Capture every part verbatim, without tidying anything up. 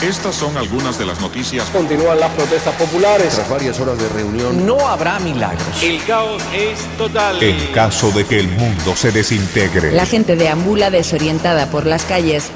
Estas son algunas de las noticias. Continúan las protestas populares. Tras varias horas de reunión, no habrá milagros. El caos es total. En caso de que el mundo se desintegre. La gente deambula desorientada por las calles.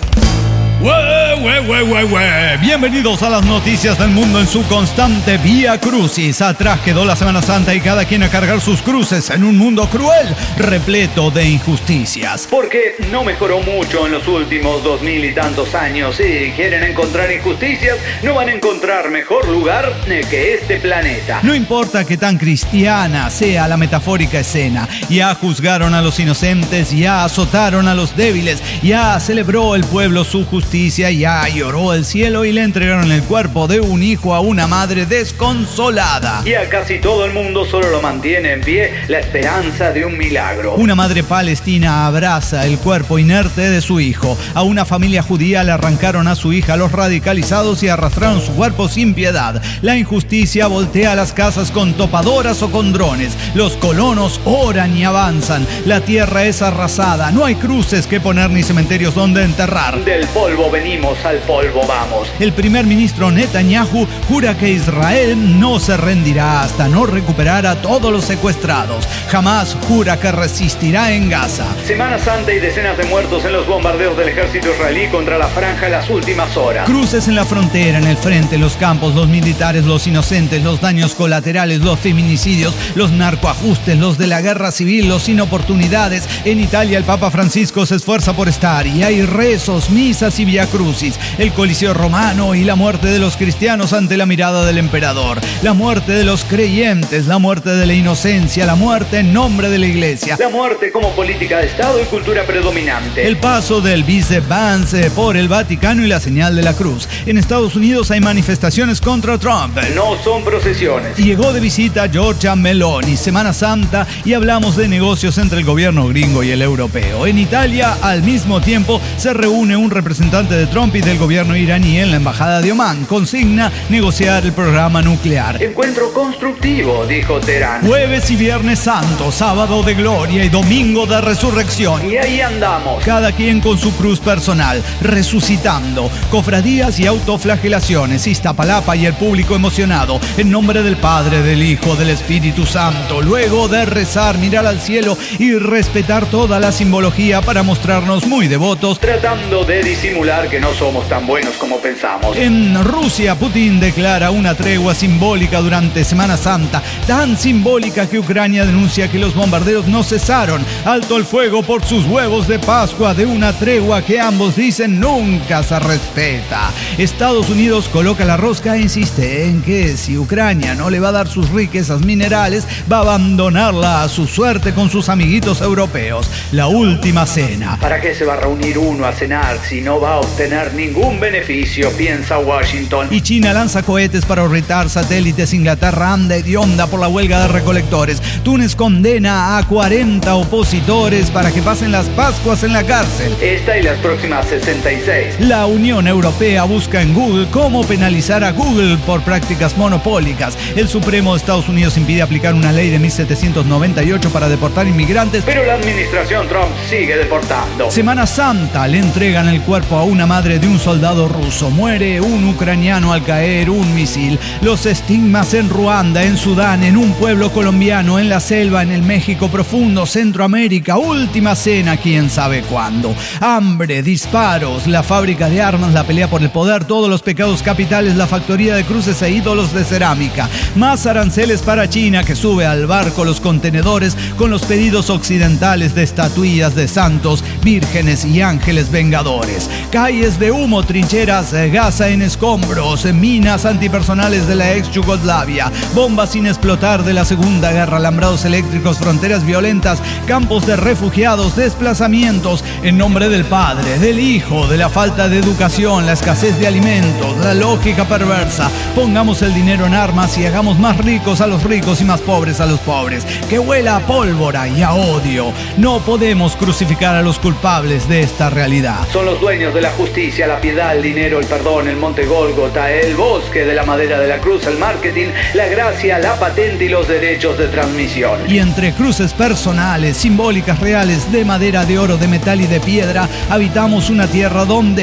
¡Wee, wee, wee, wee, wee! Bienvenidos a las noticias del mundo en su constante Vía Crucis. Atrás quedó la Semana Santa y cada quien a cargar sus cruces en un mundo cruel, repleto de injusticias. Porque no mejoró mucho en los últimos dos mil y tantos años. Si quieren encontrar injusticias, no van a encontrar mejor lugar que este planeta. No importa que tan cristiana sea la metafórica escena. Ya juzgaron a los inocentes, ya azotaron a los débiles, ya celebró el pueblo su justicia. Ya lloró el cielo y le entregaron el cuerpo de un hijo a una madre desconsolada. Y a casi todo el mundo solo lo mantiene en pie la esperanza de un milagro. Una madre palestina abraza el cuerpo inerte de su hijo. A una familia judía le arrancaron a su hija los radicalizados y arrastraron su cuerpo sin piedad. La injusticia voltea las casas con topadoras o con drones. Los colonos oran y avanzan. La tierra es arrasada. No hay cruces que poner ni cementerios donde enterrar. Del polvo venimos, al polvo vamos. El primer ministro Netanyahu jura que Israel no se rendirá hasta no recuperar a todos los secuestrados. Jamás jura que resistirá en Gaza. Semana Santa y decenas de muertos en los bombardeos del ejército israelí contra la franja en las últimas horas. Cruces en la frontera, en el frente, los campos, los militares, los inocentes, los daños colaterales, los feminicidios, los narcoajustes, los de la guerra civil, los sin oportunidades. En Italia el Papa Francisco se esfuerza por estar y hay rezos, misas y Vía Crucis, el Coliseo romano y la muerte de los cristianos ante la mirada del emperador, la muerte de los creyentes, la muerte de la inocencia, la muerte en nombre de la iglesia, la muerte como política de Estado y cultura predominante, el paso del Vice Vance por el Vaticano y la señal de la cruz. En Estados Unidos hay manifestaciones contra Trump. No son procesiones. Llegó de visita Giorgia Meloni, Semana Santa, y hablamos de negocios entre el gobierno gringo y el europeo. En Italia, al mismo tiempo, se reúne un representante de Trump y del gobierno iraní en la embajada de Omán. Consigna negociar el programa nuclear. Encuentro constructivo, dijo Teherán. Jueves y Viernes Santo, sábado de gloria y domingo de resurrección. Y ahí andamos. Cada quien con su cruz personal, resucitando. Cofradías y autoflagelaciones. Iztapalapa y el público emocionado. En nombre del Padre, del Hijo, del Espíritu Santo. Luego de rezar, mirar al cielo y respetar toda la simbología para mostrarnos muy devotos. Tratando de disimular que no somos tan buenos como pensamos. En Rusia, Putin declara una tregua simbólica durante Semana Santa, tan simbólica que Ucrania denuncia que los bombardeos no cesaron. Alto el fuego por sus huevos de Pascua, de una tregua que ambos dicen nunca se respeta. Estados Unidos coloca la rosca e insiste en que si Ucrania no le va a dar sus riquezas minerales, va a abandonarla a su suerte con sus amiguitos europeos. La última cena. ¿Para qué se va a reunir uno a cenar si no va a obtener ningún beneficio? Piensa Washington. Y China lanza cohetes para orbitar satélites. Inglaterra anda hedionda por la huelga de recolectores. Túnez condena a cuarenta opositores para que pasen las Pascuas en la cárcel. Esta y las próximas sesenta y seis. La Unión Europea busca en Google cómo penalizar a Google por prácticas monopólicas. El Supremo de Estados Unidos impide aplicar una ley de mil setecientos noventa y ocho para deportar inmigrantes. Pero la administración Trump sigue deportando. Semana Santa, le entregan el cuerpo a una madre de un soldado ruso. Muere un ucraniano al caer un misil. Los estigmas en Ruanda, en Sudán, en un pueblo colombiano, en la selva, en el México profundo, Centroamérica. Última cena, quién sabe cuándo. Hambre, disparos, la fábrica de armas, la pelea por el poder, todos los pecados capitales, la factoría de cruces e ídolos de cerámica. Más aranceles para China, que sube al barco los contenedores con los pedidos occidentales de estatuillas de santos, vírgenes y ángeles vengadores. Calles de humo, trincheras, Gaza en escombros, minas antipersonales de la ex Yugoslavia, bombas sin explotar de la Segunda Guerra, alambrados eléctricos, fronteras violentas, campos de refugiados, desplazamientos. En nombre del Padre, del Hijo, de la falta de educación, la escasez de alimentos, la lógica perversa. Pongamos el dinero en armas y hagamos más ricos a los ricos y más pobres a los pobres. Que huela a pólvora y a odio. No podemos crucificar a los culpables de esta realidad. Son los dueños de la justicia, la piedad, el dinero, el perdón, el monte Gólgota, el bosque de la madera de la cruz, el marketing, la gracia, la patente y los derechos de transmisión. Y entre cruces personales, simbólicas, reales, de madera, de oro, de metal y de piedra, habitamos una tierra donde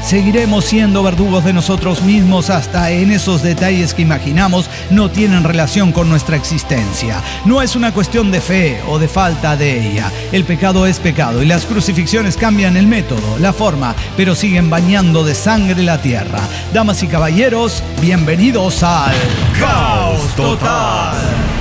Seguiremos siendo verdugos de nosotros mismos hasta en esos detalles que imaginamos no tienen relación con nuestra existencia. No es una cuestión de fe o de falta de ella. El pecado es pecado y las crucifixiones cambian el método, la forma, pero siguen bañando de sangre la tierra. Damas y caballeros, bienvenidos al Caos Total.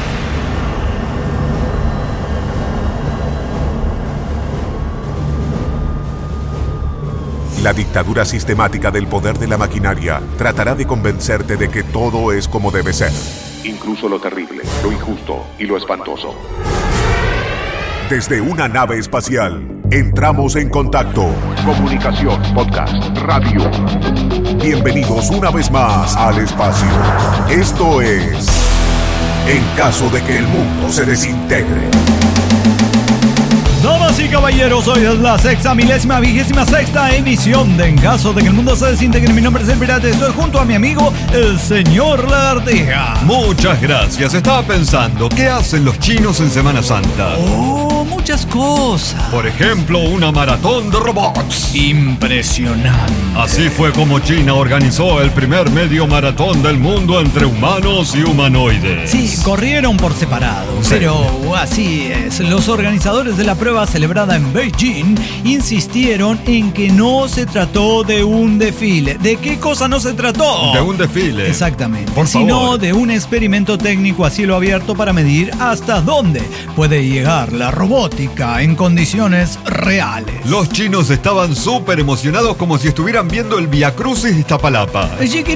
La dictadura sistemática del poder de la maquinaria tratará de convencerte de que todo es como debe ser. Incluso lo terrible, lo injusto y lo espantoso. Desde una nave espacial, entramos en contacto. Comunicación, podcast, radio. Bienvenidos una vez más al espacio. Esto es En caso de que el mundo se desintegre. Damas y caballeros, hoy es la sexta, milésima, vigésima sexta emisión de En caso de que el mundo se desintegre. Mi nombre es El Pirata, estoy junto a mi amigo, el señor Lagartija. Muchas gracias. Estaba pensando, ¿qué hacen los chinos en Semana Santa? Oh, muchas cosas. Por ejemplo, una maratón de robots. Impresionante. Así fue como China organizó el primer medio maratón del mundo entre humanos y humanoides. Sí, corrieron por separado, sí. Pero así es. Los organizadores de la prueba celebrada en Beijing insistieron en que no se trató de un desfile. ¿De qué cosa no se trató? De un desfile. Exactamente. Por sino favor. de un experimento técnico a cielo abierto para medir hasta dónde puede llegar la robótica en condiciones reales. Los chinos estaban súper emocionados, como si estuvieran viendo el Via Crucis de Iztapalapa.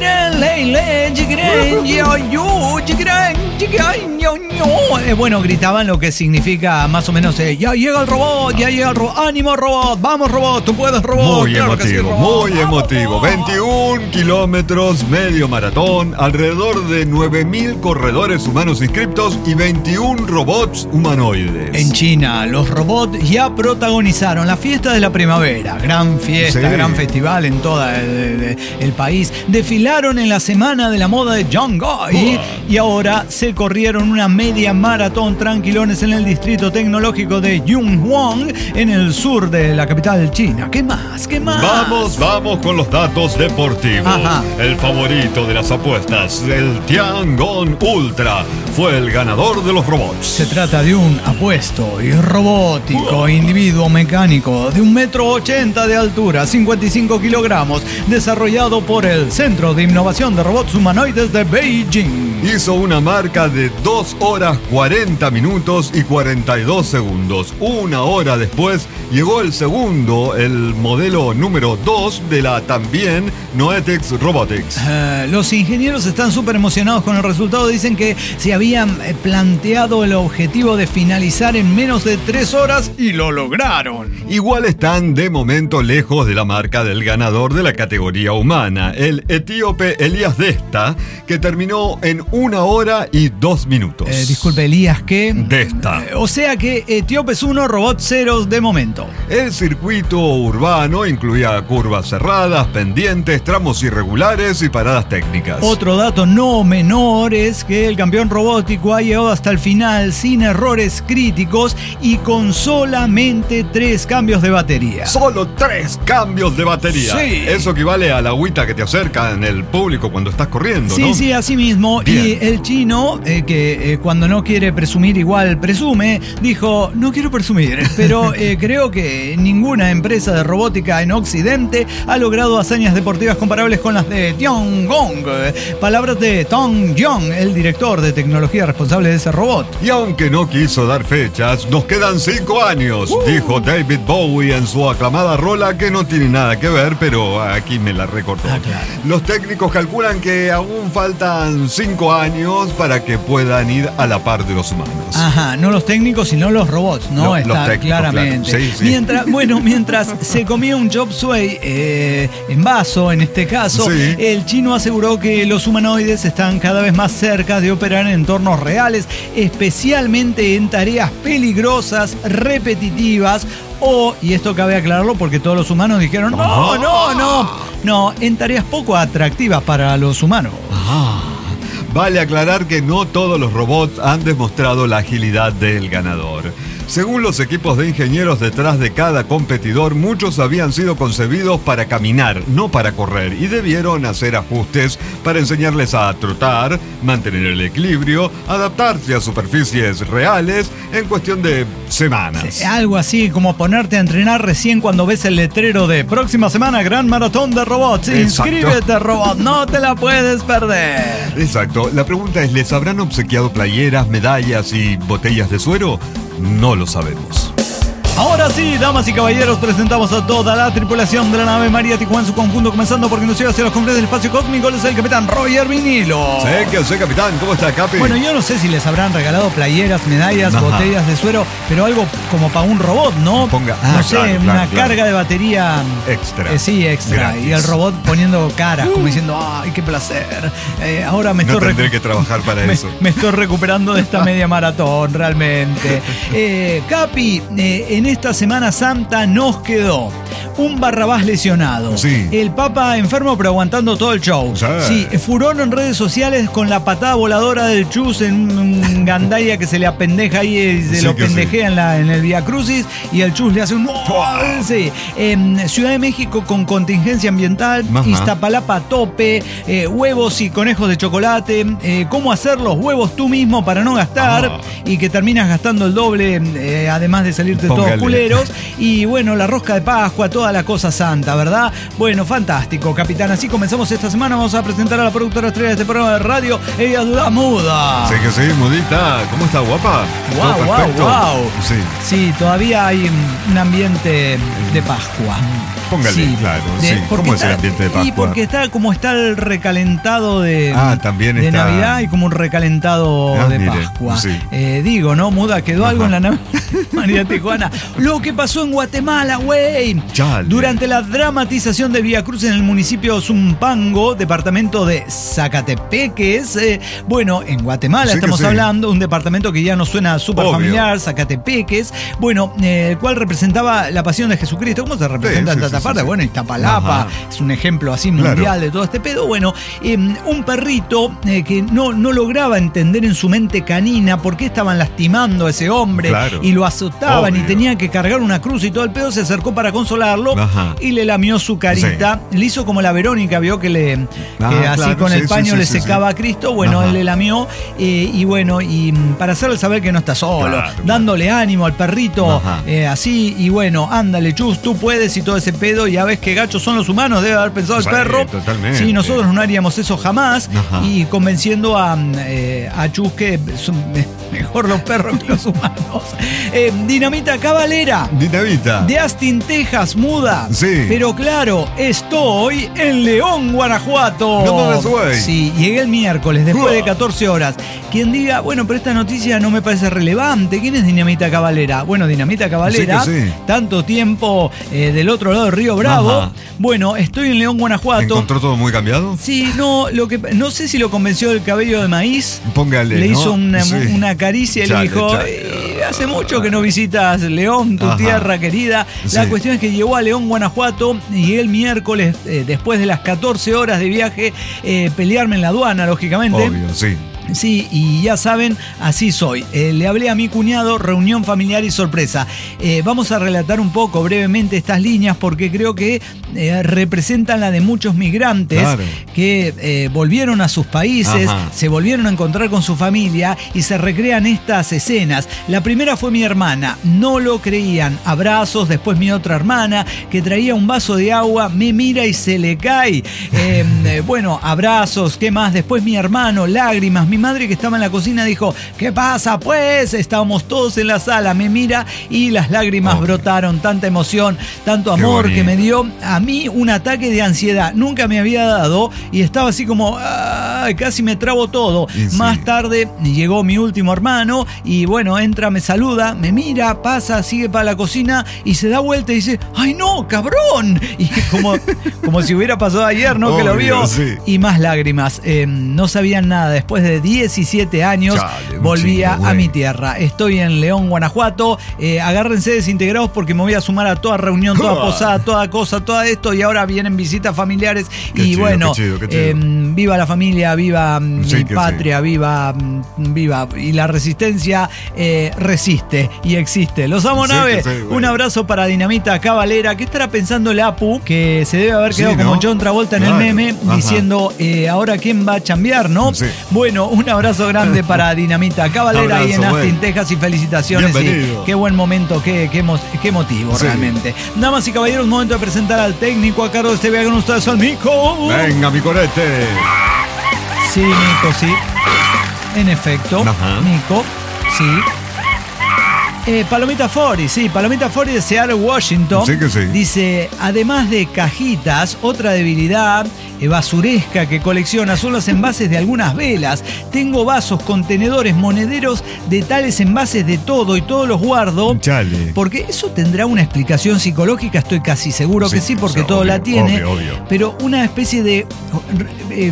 Eh, bueno, gritaban lo que significa más o menos eh, ya llega el robot, ya llega el robot, ánimo robot, vamos robot, tú puedes robot. Muy claro que sí, emotivo, robot. muy emotivo. Vamos. veintiún kilómetros, medio maratón, alrededor de nueve mil corredores humanos inscriptos y veintiún robots humanoides. En China, los robots ya protagonizaron la fiesta de la primavera. Gran fiesta, Sí. gran festival en todo el, el- el país. Desfilaron en la semana de la moda de Shanghái Oh. y ahora se corrieron una media maratón tranquilones en el distrito tecnológico de Yunhuang, en el sur de la capital china. ¿Qué más? ¿Qué más? Vamos, vamos con los datos deportivos. Ajá. El favorito de las apuestas, el Tiangong Ultra, fue el ganador de los robots. Se trata de un apuesto y robótico individuo mecánico de un metro ochenta de altura, cincuenta y cinco kilogramos, desarrollado por el Centro de Innovación de Robots Humanoides de Beijing. Hizo una marca de dos horas cuarenta minutos y cuarenta y dos segundos. Una hora después llegó el segundo, el modelo número dos de la también Noetics Robotics. Eh, los ingenieros están súper emocionados con el resultado. Dicen que se habían eh, planteado el objetivo de finalizar en menos de tres horas y lo lograron. Igual están de momento lejos de la marca del ganador de la categoría humana, el etíope Elías Desta, que terminó en una hora y dos minutos. Eh, disculpe, Elías, ¿qué? Desta. Eh, o sea que Etíopes uno, Robot ceros de momento. El circuito urbano incluía curvas cerradas, pendientes, tramos irregulares y paradas técnicas. Otro dato no menor es que el campeón robótico ha llegado hasta el final sin errores críticos y con solamente tres cambios de batería. Solo tres cambios de batería. Sí. Eso equivale a la agüita que te acerca en el público cuando estás corriendo, Sí, ¿no? sí, así mismo. Bien. Y el chino, eh, que eh, cuando no quiere presumir igual presume, dijo, no quiero presumir, pero eh, creo que ninguna empresa de robótica en Occidente ha logrado hazañas deportivas comparables con las de Tiangong. Eh, Palabras de Tong Yong, el director de tecnología responsable de ese robot. Y aunque no quiso dar fechas, nos quedan cinco años, Uh. dijo David Bowie en su aclamada rola que no tiene nada que ver, pero aquí me la recortó. Ah, claro. Los técnicos calculan que aún faltan cinco años para que puedan ir a la par de los humanos. Ajá, no los técnicos, sino los robots, ¿no? Lo- los Está técnicos, claramente. claro. Sí, sí. Mientras, bueno, mientras se comía un chop suey eh, en vaso, en este caso, Sí. el chino aseguró que los humanoides están cada vez más cerca de operar en entornos reales, especialmente en tareas peligrosas, repetitivas, o, y esto cabe aclararlo porque todos los humanos dijeron, no, Ah. no, no, no, en tareas poco atractivas para los humanos. Vale aclarar que no todos los robots han demostrado la agilidad del ganador. Según los equipos de ingenieros detrás de cada competidor, muchos habían sido concebidos para caminar, no para correr, y debieron hacer ajustes para enseñarles a trotar, mantener el equilibrio, adaptarse a superficies reales en cuestión de semanas. Sí, algo así como ponerte a entrenar recién cuando ves el letrero de próxima semana Gran Maratón de Robots. Exacto. Inscríbete, robot, no te la puedes perder. Exacto. La pregunta es, ¿les habrán obsequiado playeras, medallas y botellas de suero? No lo sabemos. Ahora sí, damas y caballeros, presentamos a toda la tripulación de la nave María Tijuana en su conjunto, comenzando porque nos lleva hacia los confines del espacio cósmico. Es el capitán Roger Vinilo. Sé que sé, capitán. ¿Cómo está, Capi? Bueno, yo no sé si les habrán regalado playeras, medallas, Ajá. botellas de suero, pero algo como para un robot, ¿no? Ponga, ah, no sé, claro, una claro, carga claro. de batería Extra. Eh, sí, extra. Gratis. Y el robot poniendo caras, como diciendo, ¡ay, qué placer! Eh, ahora me No estoy tendré recu- que trabajar para me, eso. me estoy recuperando de esta media maratón, realmente. Eh, Capi, eh, en esta Semana Santa nos quedó un Barrabás lesionado. Sí. El Papa enfermo pero aguantando todo el show. Sí. Sí, furor en redes sociales con la patada voladora del Chus en un gandaya que se le apendeja ahí y se Sí lo que pendejea en, la, en el Vía Crucis y el Chus le hace un... Sí. En Ciudad de México con contingencia ambiental, Ajá. Iztapalapa a tope, eh, huevos y conejos de chocolate, eh, cómo hacer los huevos tú mismo para no gastar Ah. y que terminas gastando el doble, eh, además de salirte Póngale. todos culeros. Y bueno, la rosca de Pascua, toda la cosa santa, ¿verdad? Bueno, fantástico, capitán. Así comenzamos esta semana. Vamos a presentar a la productora estrella de este programa de radio, ella es la muda. Sé que sí, mudita. ¿Cómo está, guapa? Guau, ¿Todo guau, perfecto? guau. Sí. Sí, todavía hay un, un ambiente de Pascua. Póngale, claro, sí. porque ¿Cómo es el está- ambiente de Y Pascua? porque está como está el recalentado de, Ah, también de está- Navidad y como un recalentado Ah, de mire, Pascua. sí. Eh, digo, ¿no? Muda, quedó algo Ajá. en la nave María Tijuana. Lo que pasó en Guatemala, güey. Chale. Durante la dramatización de Vía Cruz en el municipio Zumpango, departamento de Zacatepeques. Eh, bueno, en Guatemala Sí que estamos sí. hablando, un departamento que ya nos suena súper Obvio. familiar, Zacatepeques. Bueno, eh, el cual representaba la pasión de Jesucristo. ¿Cómo se representa Sí, en sí, tanta sí, parte? sí. Bueno, Iztapalapa Ajá. es un ejemplo así mundial Claro. de todo este pedo. Bueno, eh, un perrito eh, que no, no lograba entender en su mente canina por qué estaban lastimando a ese hombre Claro. y lo azotaban y Obvio. tenía que cargar una cruz y todo el pedo, se acercó para consolarlo Ajá. y le lamió su carita. Le hizo como la Verónica, vio que le que Ah, así claro, con sí, el sí, paño sí, le sí, secaba sí. a Cristo. Bueno, Ajá. él le lamió eh, y bueno, y mm, para hacerle saber que no está solo, Claro, claro. dándole ánimo al perrito, Ajá. eh, así, y bueno, ándale, Chus, tú puedes y todo ese pedo. Ya ves que gachos son los humanos, debe haber pensado el Sí, perro. totalmente. Sí, nosotros no haríamos eso jamás. Ajá. Y convenciendo a, eh, a Chus que son me- mejor los perros que los humanos. Eh, Dinamita Cabalera. Dinamita. De Austin, Texas, muda. Sí. Pero claro, estoy en León, Guanajuato. No mames, güey. Sí, llegué el miércoles, después Uah. de catorce horas. Quien diga, bueno, pero esta noticia no me parece relevante. ¿Quién es Dinamita Cabalera? Bueno, Dinamita Cabalera, Sí que sí. tanto tiempo eh, del otro lado del Río Bravo. Ajá. Bueno, estoy en León, Guanajuato. ¿Encontró todo muy cambiado? Sí, no, lo que no sé si lo convenció del cabello de maíz. Póngale, Le ¿no? hizo una, Sí. una caricia y Chale, le dijo, chale. "Eh, hace mucho que no visitas León, tu Ajá. tierra querida". La Sí. cuestión es que llegó a León, Guanajuato, y el miércoles, eh, después de las catorce horas de viaje, eh, pelearme en la aduana, lógicamente. Obvio, sí. Sí, y ya saben, así soy. Eh, le hablé a mi cuñado, reunión familiar y sorpresa. Eh, vamos a relatar un poco brevemente estas líneas porque creo que eh, representan la de muchos migrantes Claro. que eh, volvieron a sus países, Ajá. se volvieron a encontrar con su familia y se recrean estas escenas. La primera fue mi hermana, no lo creían. Abrazos, después mi otra hermana que traía un vaso de agua, me mira y se le cae. Eh, eh, bueno, abrazos, ¿qué más? Después mi hermano, lágrimas. Mi madre que estaba en la cocina dijo, ¿qué pasa pues? Estábamos todos en la sala, me mira y las lágrimas Obvio. brotaron, tanta emoción, tanto Qué amor que bonito. me dio a mí un ataque de ansiedad. Nunca me había dado y estaba así como, ¡ay! Casi me trabo todo. Y sí. Más tarde llegó mi último hermano y bueno, entra, me saluda, me mira, pasa, sigue para la cocina y se da vuelta y dice, ¡ay no, cabrón! Y como, como si hubiera pasado ayer, ¿no? Que lo Obvio, vio. sí. Y más lágrimas. Eh, no sabían nada. Después de diecisiete años Chale, un volvía chingo, a güey. mi tierra. Estoy en León, Guanajuato. Eh, agárrense desintegrados porque me voy a sumar a toda reunión, toda posada, toda cosa, todo esto. Y ahora vienen visitas familiares. Qué y chido, bueno, qué chido, qué chido. eh, viva la familia, viva Sí, mi que patria, sí. viva, viva. Y la resistencia eh, resiste y existe. Los amo, Sí, nave. que sí, bueno. Un abrazo para Dinamita Cabalera. ¿Qué estará pensando el Apu? Que se debe haber quedado Sí, ¿no? como John Travolta en Claro. el meme, Ajá. diciendo, eh, ¿ahora quién va a chambear, no? Sí. Bueno, un abrazo grande para Dinamita Cabalera Abrazo, ahí en Austin, güey. Texas, y felicitaciones. Bienvenido. Y qué buen momento, qué, qué, emo- qué motivo, Sí. realmente. Damas y caballeros, momento de presentar al técnico a cargo de este viaje con ustedes, al Mico. Venga, mi corete. Sí, Nico, sí. En efecto, Ajá. Nico, sí. Eh, Palomita Fori, sí, Palomita Fori de Seattle, Washington. Sí que sí. Dice, además de cajitas, otra debilidad eh, basuresca que colecciona son los envases de algunas velas. Tengo vasos, contenedores, monederos de tales envases de todo y todos los guardo. Chale. Porque eso tendrá una explicación psicológica, estoy casi seguro Sí, que sí, porque o sea, todo obvio, la tiene. obvio, obvio. Pero una especie de eh,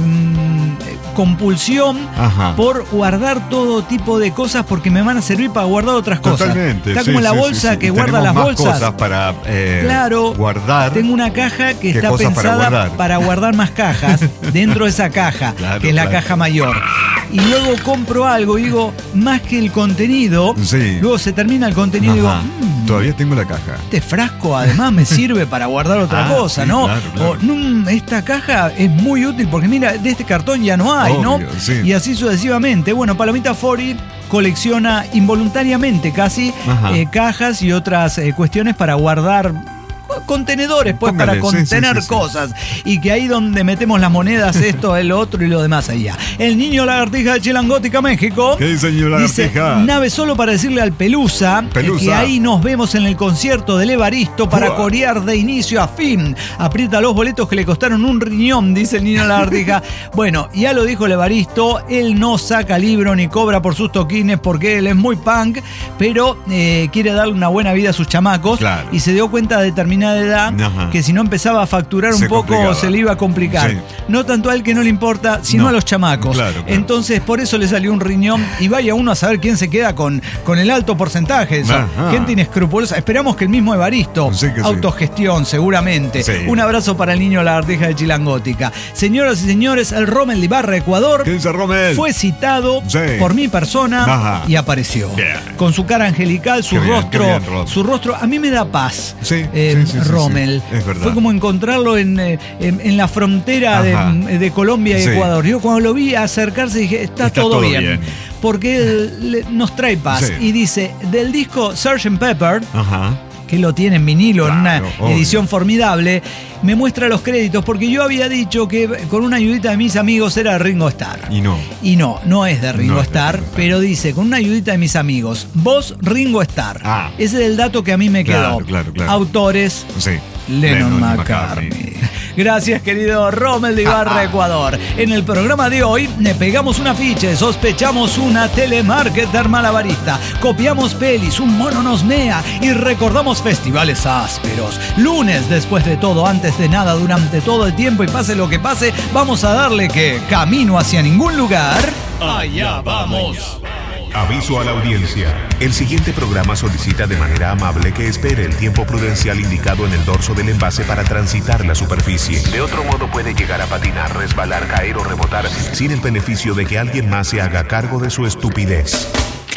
compulsión Ajá. por guardar todo tipo de cosas porque me van a servir para guardar otras cosas. Totalmente. Está sí, como la sí, bolsa sí, sí. que Y guarda tenemos las más bolsas. cosas para eh, Claro, guardar. Tengo una caja que ¿Qué está cosas para pensada guardar? para guardar más cajas dentro de esa caja, Claro, que es la claro. caja mayor. Y luego compro algo y digo, más que el contenido, Sí. luego se termina el contenido y digo, Ajá. "Mm, Todavía tengo la caja. este frasco además me sirve para guardar otra Ah, cosa, sí, ¿no? claro, claro. O "Mm, esta caja es muy útil porque mira, de este cartón ya no hay, ¿no?" Obvio, sí. Y así sucesivamente. Bueno, Palomita Fori colecciona involuntariamente casi Ajá. eh, cajas y otras eh, cuestiones para guardar contenedores, pues, Póngale, para sí, contener sí, sí, sí. cosas. Y que ahí donde metemos las monedas, esto, el otro y lo demás allá. El niño lagartija de Chilangótica, México. ¿Qué dice el niño Dice, lagartija? nave solo para decirle al Pelusa, Pelusa. que ahí nos vemos en el concierto del Evaristo para Uah. corear de inicio a fin. Aprieta los boletos que le costaron un riñón, dice el niño lagartija. Bueno, ya lo dijo el Evaristo, él no saca libro ni cobra por sus toquines porque él es muy punk, pero eh, quiere darle una buena vida a sus chamacos. Claro. Y se dio cuenta a determinada edad Ajá. que si no empezaba a facturar un Se poco complicaba. se le iba a complicar. Sí. No tanto a él que no le importa, sino No. a los chamacos. Claro, claro. Entonces por eso le salió un riñón y vaya uno a saber quién se queda con, con el alto porcentaje de eso. Ajá. Gente inescrupulosa. Esperamos que el mismo Evaristo. Sí que sí. Autogestión, seguramente. Sí. Un abrazo para el niño lagartija de Chilangótica. Señoras y señores, el Rommel de Ibarra, Ecuador, ¿Qué dice Rommel? fue citado Sí. por mi persona Ajá. y apareció. Bien. Con su cara angelical, su Qué bien, rostro. qué bien, Rom. su rostro, a mí me da paz. Sí, eh, sí, sí, sí, Rommel. sí. Es verdad. Fue como encontrarlo en, eh, en, en la frontera de, Ajá. de Colombia y Sí. Ecuador. Yo cuando lo vi acercarse dije, está, Está todo, todo bien. bien. Porque él le- nos trae paz. Sí. Y dice, del disco sergeant Pepper, Ajá. que lo tiene en vinilo en Claro, una obvio. edición formidable, me muestra los créditos, porque yo había dicho que con una ayudita de mis amigos era Ringo Starr. Y no. Y no, no es de Ringo No es de Starr, Ringo Starr. pero dice, con una ayudita de mis amigos, vos Ringo Starr. Ah. Ese es el dato que a mí me Claro, quedó. claro, claro. Autores, Sí. Lennon, y McCartney. Gracias, querido Rommel de Ah, Ibarra, Ecuador. En el programa de hoy le pegamos un afiche, sospechamos una telemarketer malabarista, copiamos pelis, un mono nos mea y recordamos festivales ásperos. Lunes, después de todo, antes de nada, durante todo el tiempo y pase lo que pase, vamos a darle que camino hacia ningún lugar. Allá vamos. Aviso a la audiencia. El siguiente programa solicita de manera amable que espere el tiempo prudencial indicado en el dorso del envase para transitar la superficie. De otro modo puede llegar a patinar, resbalar, caer o rebotar sin el beneficio de que alguien más se haga cargo de su estupidez.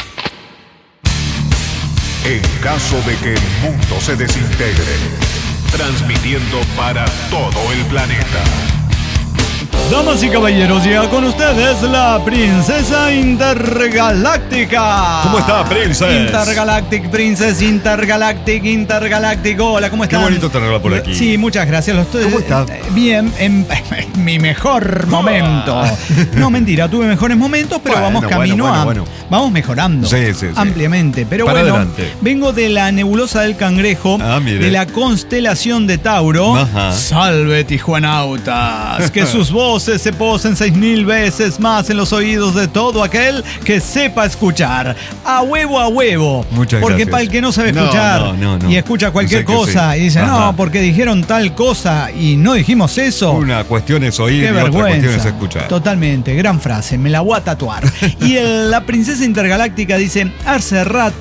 En caso de que el mundo se desintegre, transmitiendo para todo el planeta. Damas y caballeros, llega con ustedes la princesa intergaláctica. ¿Cómo está, princess? Intergalactic, princess, intergalactic, intergaláctico. Hola, ¿cómo están? Qué bonito tenerla por aquí. Sí, muchas gracias. Lo estoy, ¿Cómo está? eh, Bien, en, en mi mejor momento. No, mentira, tuve mejores momentos, pero Bueno, vamos bueno, camino bueno, a... bueno. Vamos mejorando. Sí, sí, sí. Ampliamente. Pero Para bueno, adelante. vengo de la nebulosa del Cangrejo, Ah, mire. de la constelación de Tauro. Ajá. Salve, tijuanautas, que sus voces se posen seis mil veces más en los oídos de todo aquel que sepa escuchar. A huevo, a huevo. Muchas Porque gracias. para el que no sabe No, escuchar no, no, no. y escucha cualquier Sé que cosa sí. y dice, Ajá. no, porque dijeron tal cosa y no dijimos eso. Una cuestión es oír Qué y otra cuestión es vergüenza. escuchar. Totalmente, gran frase, me la voy a tatuar. Y el- la princesa intergaláctica dice, hace rato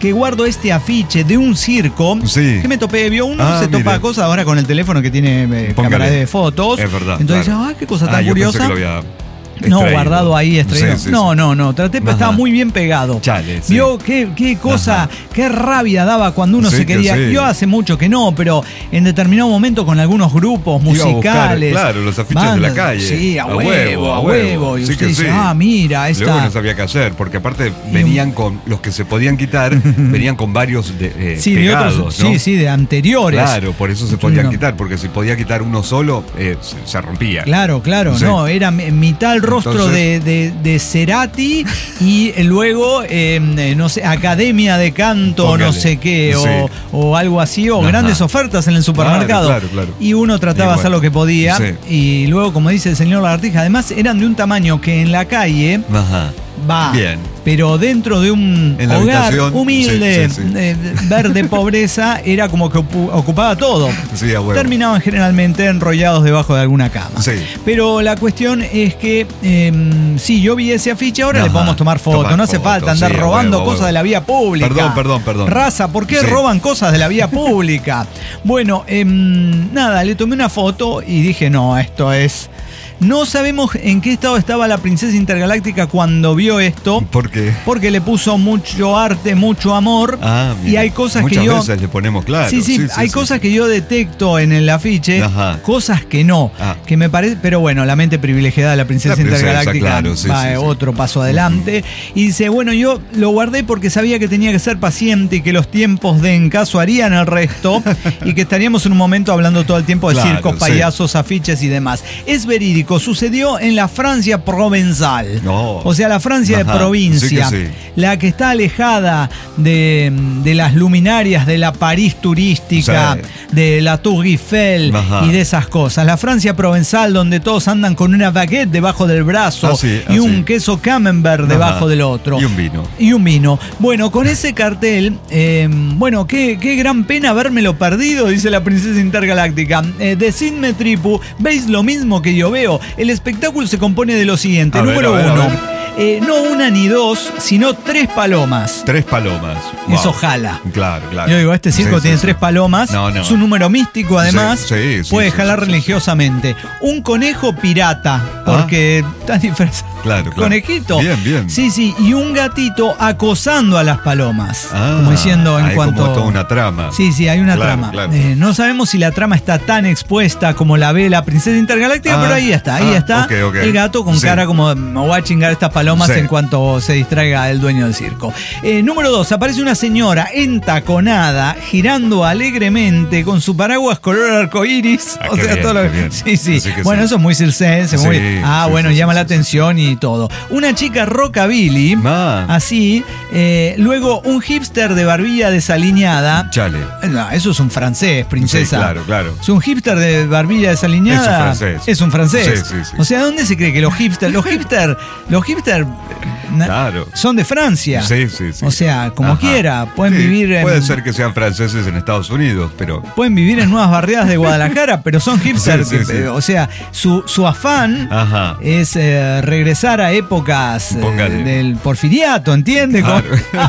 que guardo este afiche de un circo sí. que me topé. Vio uno, ah, se topa mire. cosas ahora con el teléfono que tiene eh, cámara de fotos. Es verdad. Entonces, claro. ah, qué cosa tan ah, yo curiosa. Pensé que lo había No, extraído. guardado ahí, extraído. Sí, sí, no, sí. no, no. Traté, pero estaba muy bien pegado. Chale, sí. Vio qué, qué cosa, Ajá. qué rabia daba cuando uno Sí, se quería. que sí. Yo hace mucho que no, pero en determinado momento con algunos grupos Iba a buscar, musicales. claro, los afiches bandas, de la calle. Sí, a, A huevo, huevo, a a huevo. huevo. Y Sí usted que dice, sí. ah, mira, esta. Luego no sabía qué hacer, porque aparte venían con los que se podían quitar, venían con varios de, eh, sí, pegados, de otros, ¿no? sí, sí, de anteriores. Claro, por eso se podían No. quitar, porque si podía quitar uno solo, eh, se, se rompía. Claro, claro, Sí. no, era mi- mitad el rostro Entonces- de, de, de Cerati y luego, eh, no sé, Academia de Canto, Póngale. no sé qué, Sí. o, o algo así, o Ajá. grandes ofertas en el supermercado. Claro, claro, claro. Y uno trataba Y de hacer bueno, lo que podía. sí. Y luego, como dice el señor Lagartija, además eran de un tamaño que en la calle Ajá. va. Bien. Pero dentro de un En la hogar habitación, humilde, sí, sí, sí. eh, verde pobreza, era como que ocu- ocupaba todo. Sí, a huevo. Terminaban generalmente enrollados debajo de alguna cama. Sí. Pero la cuestión es que, eh, sí, yo vi ese afiche, ahora Ajá. le podemos tomar foto. Tomar no hace foto, falta andar sí, a robando huevo, a cosas huevo. de la vía pública. Perdón, perdón, perdón. Raza, ¿por qué Sí. roban cosas de la vía pública? Bueno, eh, nada, le tomé una foto y dije, no, esto es... No sabemos en qué estado estaba la princesa intergaláctica cuando vio esto. ¿Por qué? Porque le puso mucho arte, mucho amor. Ah, y mira. hay cosas Muchas que yo... veces le ponemos claro. Sí, sí, hay sí, cosas sí. que yo detecto en el afiche, Ajá. cosas que no, Ah. que me parece, pero bueno, la mente privilegiada de la princesa, La princesa, intergaláctica claro, sí, va sí, sí. otro paso adelante. Y dice, bueno, yo lo guardé porque sabía que tenía que ser paciente y que los tiempos de encaso harían el resto y que estaríamos en un momento hablando todo el tiempo de Claro, circos, sí. payasos, afiches y demás. Es verídico, sucedió en la Francia provenzal. No. O sea, la Francia Ajá, de provincia, sí que sí. la que está alejada de, de las luminarias de la París turística, Sí. de la Tour Eiffel Ajá. y de esas cosas. La Francia provenzal donde todos andan con una baguette debajo del brazo Ah, sí, y ah, un sí. queso camembert Ajá. debajo del otro. Y un vino. Y un vino. Bueno, con ese cartel, eh, bueno, qué, qué gran pena habérmelo perdido, dice la princesa intergaláctica. Eh, decidme, Tripu, ¿veis lo mismo que yo veo? El espectáculo se compone de lo siguiente. A ver, Número a ver, a uno, ver. eh, no una ni dos, sino tres palomas. Tres palomas. Eso Wow. jala. Claro, claro. Yo digo, este circo Sí, tiene sí, tres sí. palomas. No, no. Es un número místico, además. Sí, sí, sí, puede sí, jalar sí, sí. religiosamente. Un conejo pirata, porque está disfrazado. Claro, claro. Conejito. Bien, bien. Sí, sí. Y un gatito acosando a las palomas. Ah, como diciendo en hay cuanto. como toda una trama. Sí, sí, hay una Claro, trama. claro. Eh, no sabemos si la trama está tan expuesta como la ve la princesa intergaláctica, Ah, pero ahí está, ahí ah, está. ok, ok. El gato con Sí. cara como me voy a chingar estas palomas Sí. en cuanto se distraiga el dueño del circo. Eh, número dos, aparece una señora entaconada, girando alegremente con su paraguas color arcoíris. Ah, o qué sea, bien, todo lo qué bien. Sí, sí. Así que Bueno, sí. eso es muy circense, muy. Sí, ah, sí, bueno, sí, llama sí, la sí, atención y todo. Una chica rockabilly, Ah. así. eh, luego un hipster de barbilla desaliñada. Chale. No, eso es un francés, princesa. Sí, claro, claro. Es un hipster de barbilla desaliñada. Es un francés. Es un francés. Sí, sí, sí. O sea, ¿dónde se cree que los hipsters, los hipsters, los hipsters na- Claro. son de Francia? Sí, sí, sí. O sea, como Ajá. quiera, pueden Sí, vivir en, Puede ser que sean franceses en Estados Unidos, pero. pueden vivir en nuevas barriadas de Guadalajara, pero son hipsters. Sí, sí, que- sí. O sea, su, su afán Ajá. es eh, regresar a épocas eh, Póngale. del porfiriato, ¿entiendes? Claro.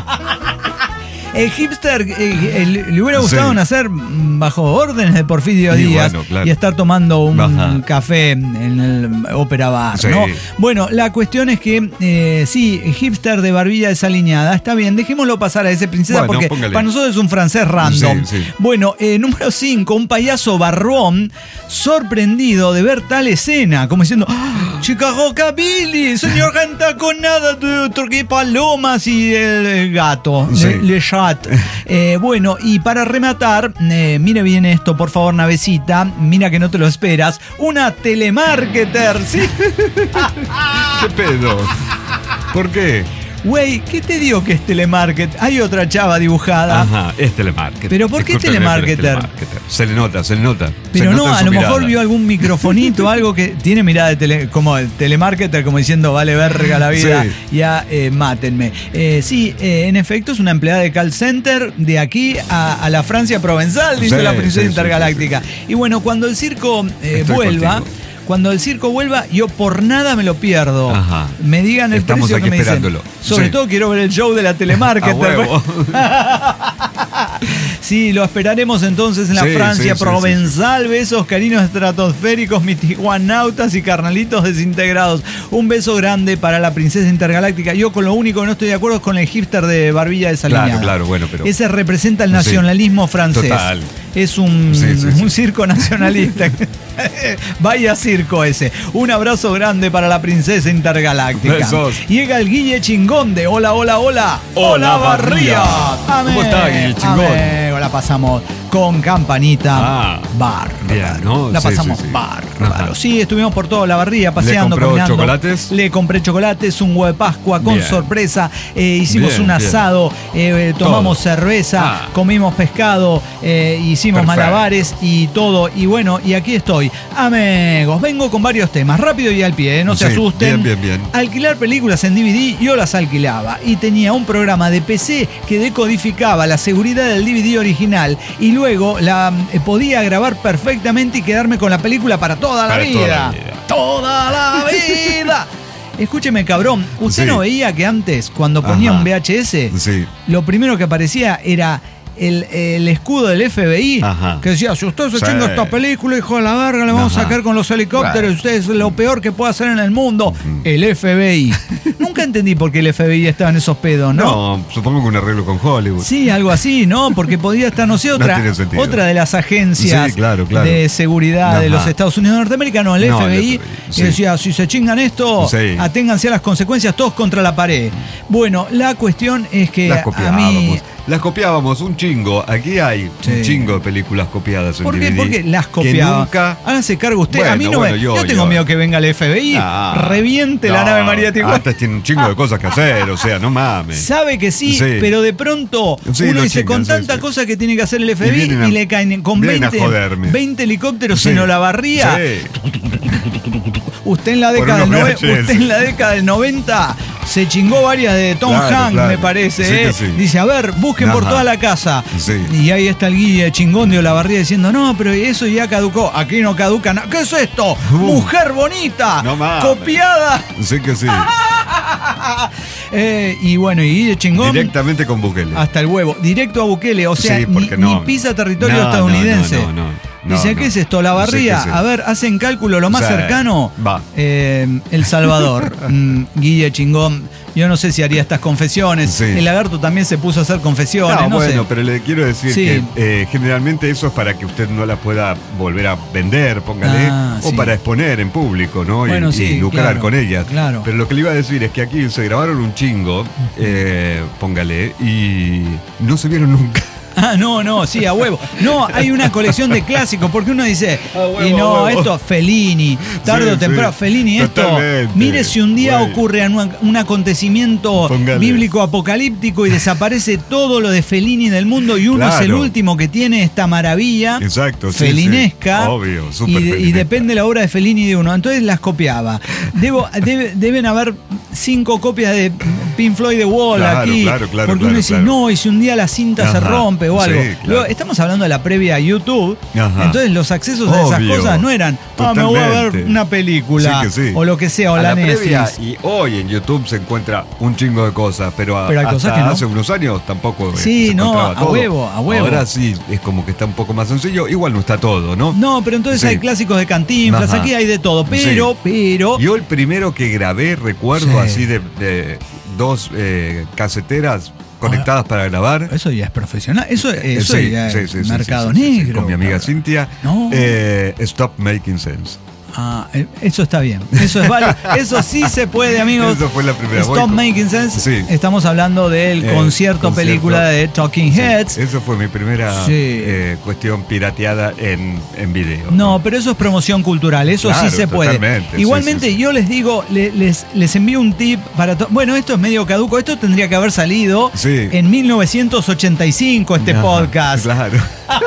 El hipster eh, eh, le le hubiera gustado Sí. nacer mm, bajo órdenes de Porfirio Y Díaz bueno, claro. y estar tomando un Ajá. café en el Ópera Bar, Sí. ¿no? Bueno, la cuestión es que eh, sí, hipster de barbilla desaliñada, está bien, dejémoslo pasar a ese princesa Bueno, porque póngale. para nosotros es un francés random. Sí, sí. Bueno, eh, número cinco, un payaso barbón sorprendido de ver tal escena, como diciendo, ¡Ah, chica rockabilly, señor entaconada, turquí palomas y el, el gato, Sí. le, le chat. Eh, bueno, y para rematar, eh, mire bien esto, por favor, navecita, mira que no te lo esperas, una telemarketer, ¿sí? ¿Qué pedo? ¿Por qué? Güey, ¿qué te digo que es telemarket? Hay otra chava dibujada. Ajá, es telemarketer. ¿Pero por qué Discúlpeme, pero es telemarketer? telemarketer. Se le nota, se le nota. Pero Se no, nota en a su lo mejor mirada. vio algún microfonito, algo que tiene mirada de tele, como el telemarketer, como diciendo, vale verga la vida, Sí. ya eh, mátenme. Eh, sí, eh, en efecto es una empleada de call center de aquí a, a la Francia provenzal, dice Sí, la princesa sí, sí, intergaláctica. sí, Y bueno, cuando el circo eh, Estoy vuelva... contigo. Cuando el circo vuelva, yo por nada me lo pierdo. Ajá. Me digan el Estamos precio aquí que me dicen. esperándolo. Sobre Sí. todo quiero ver el show de la Telemarketer. A huevo. Sí, lo esperaremos entonces en la Sí, Francia sí, sí, provenzal. Besos, cariños estratosféricos, mis tijuanautas y carnalitos desintegrados. Un beso grande para la princesa intergaláctica. Yo con lo único que no estoy de acuerdo es con el hipster de barbilla desaliñada. Claro, claro, bueno, pero... Ese representa el nacionalismo Sí, francés. total. Es un, Sí, sí, sí. un circo nacionalista. Vaya circo ese. Un abrazo grande para la princesa intergaláctica. Besos. Llega el Guille Chingón de Hola, hola, hola. Hola, Barría. Barría. Amén. ¿Cómo está, Guille Chingón? Amén. La pasamos con campanita. Ah, bárbaro. bien, ¿no? La Sí, pasamos sí, sí. bárbaro. Ajá. Sí, estuvimos por toda la Barría paseando, ¿Le compró caminando. chocolates? Le compré chocolates, un huevo de Pascua con Bien. sorpresa. Eh, hicimos Bien, un bien. asado, eh, tomamos Todo. cerveza, Ah. comimos pescado, eh, hicimos Perfecto. malabares y todo. Y bueno, y aquí estoy. Amigos, vengo con varios temas, rápido y al pie, eh, no se Sí, asusten. bien, bien, bien. Alquilar películas en D V D, yo las alquilaba. Y tenía un programa de P C que decodificaba la seguridad del D V D original y luego la eh, podía grabar perfectamente y quedarme con la película para toda la Para vida. toda la vida. Toda la vida. Escúcheme, cabrón, ¿usted Sí. no veía que antes, cuando ponía Ajá. un V H S, Sí. lo primero que aparecía era el, el escudo del F B I? Ajá. Que decía, si usted se Sí. chinga esta película, hijo de la verga, le vamos Ajá. a sacar con los helicópteros, Bueno. usted es lo peor que puede hacer en el mundo. El F B I. Nunca entendí por qué el F B I estaba en esos pedos, ¿no? No, supongo que un arreglo con Hollywood. Sí, algo así, ¿no? Porque podía estar, no sé, No otra, tiene sentido. otra de las agencias Sí, claro, claro. de seguridad de Ajá. los Estados Unidos de Norteamérica, no, el No, F B I, el F B I, y sí. decía, si se chingan esto, Sí. aténganse a las consecuencias, todos contra la pared. Bueno, la cuestión es que Las a copiábamos. mí... Las copiábamos un chingo. Aquí hay Sí. un chingo de películas copiadas en ¿Por qué, D V D. ¿Por qué las Que copiaba? nunca... Hágase cargo usted. a Bueno, mí no bueno, me. yo- Yo, tengo yo. miedo que venga el F B I, Ah, reviente la no, nave María Tijuana. Antes tiene un chingo de cosas que hacer, o sea, no mames. Sabe que sí, Sí. pero de pronto Sí, uno lo dice, chingan, con sí, tanta sí. cosa que tiene que hacer el F B I Y y, vienen a- le caen con vienen a veinte, joderme. veinte helicópteros Sí. en Olavarría. Sí. Usted en la Por década del unos nove- V H S. usted en la década del noventa se chingó varias de Tom Claro, Hanks, claro. me parece. Sí que ¿eh? sí. Dice, a ver, busquen por Ajá. toda la casa. Sí. Y ahí está el guille chingón de Olavarría diciendo, no, pero eso ya caducó. Aquí no caduca nada. ¿Qué es esto? Uh. Mujer bonita. No mames. Copiada. Sí que sí. Eh, y bueno, y guille chingón. Directamente con Bukele. Hasta el huevo, directo a Bukele, o sea, Sí, ni, porque no. ni pisa territorio No, estadounidense. no, no, no, no, Dice, no. ¿qué es esto? La Barría. Sí que sí. A ver, hacen cálculo lo más Sí. cercano. Va. Eh, El Salvador. Mm, Guille Chingón. Yo no sé si haría estas confesiones. Sí. El lagarto también se puso a hacer confesiones. No, No, bueno, sé. pero le quiero decir Sí. que eh, generalmente eso es para que usted no la pueda volver a vender, póngale, Ah, o sí. para exponer en público, ¿no? Y- Bueno, y, sí, lucrar claro, con ellas. claro. Pero lo que le iba a decir es que aquí se grabaron un chingo, eh, póngale, y no se vieron nunca. Ah, no, no, sí, a huevo. No, hay una colección de clásicos, porque uno dice, A huevo, y no, a huevo. esto, Fellini, tarde Sí, o temprano, sí, Fellini, esto, totalmente. mire si un día Güey. ocurre un, un acontecimiento Póngale. bíblico apocalíptico y desaparece todo lo de Fellini del mundo y uno es el Claro. último que tiene esta maravilla Exacto, sí, felinesca, sí. Obvio, súper y, de- y felinesca. depende la obra de Fellini de uno, entonces las copiaba. Debo, debe- deben haber cinco copias de Pink Floyd The Wall Claro, aquí, claro, claro, porque uno claro, dice, claro. no, y si un día la cinta se Ajá, rompe o algo. sí, claro. Luego, estamos hablando de la previa a YouTube, Ajá. entonces los accesos a esas Obvio, cosas no eran, ah, me voy a ver totalmente. una película, Sí que sí. o lo que sea, o A la, la previa, Netflix. y hoy en YouTube se encuentra un chingo de cosas, pero, a- Pero hay hasta cosas que no. hace unos años tampoco eh, Sí, se no, encontraba a todo. huevo, a huevo. Ahora sí, es como que está un poco más sencillo. Igual no está todo, ¿no? No, pero entonces Sí. hay clásicos de Cantinflas, Ajá. aquí hay de todo, pero, Sí. pero... Yo el primero que grabé, recuerdo Sí. así de, de dos eh, caseteras conectadas para grabar. Eso ya es profesional, eso, Eh, eso sí, ya sí, es sí, sí, mercado sí, sí, sí, negro. con mi amiga cabrón. Cintia. No. eh, Stop Making Sense. Ah, eh, eso está bien. Eso es válido. Eso sí se puede, amigos. Eso fue la primera. Stop Voy- Making Sense. Sí. Estamos hablando del Eh, concierto, concierto. película de Talking Sí, Heads. eso fue mi primera Sí. eh, cuestión pirateada en, en video. No, pero eso es promoción cultural, eso Claro, sí se puede. totalmente, Igualmente, sí, sí, sí. yo les digo, le- les, les envío un tip para... to- Bueno, esto es medio caduco, esto tendría que haber salido Sí. en mil novecientos ochenta y cinco, este Ajá, podcast. Claro.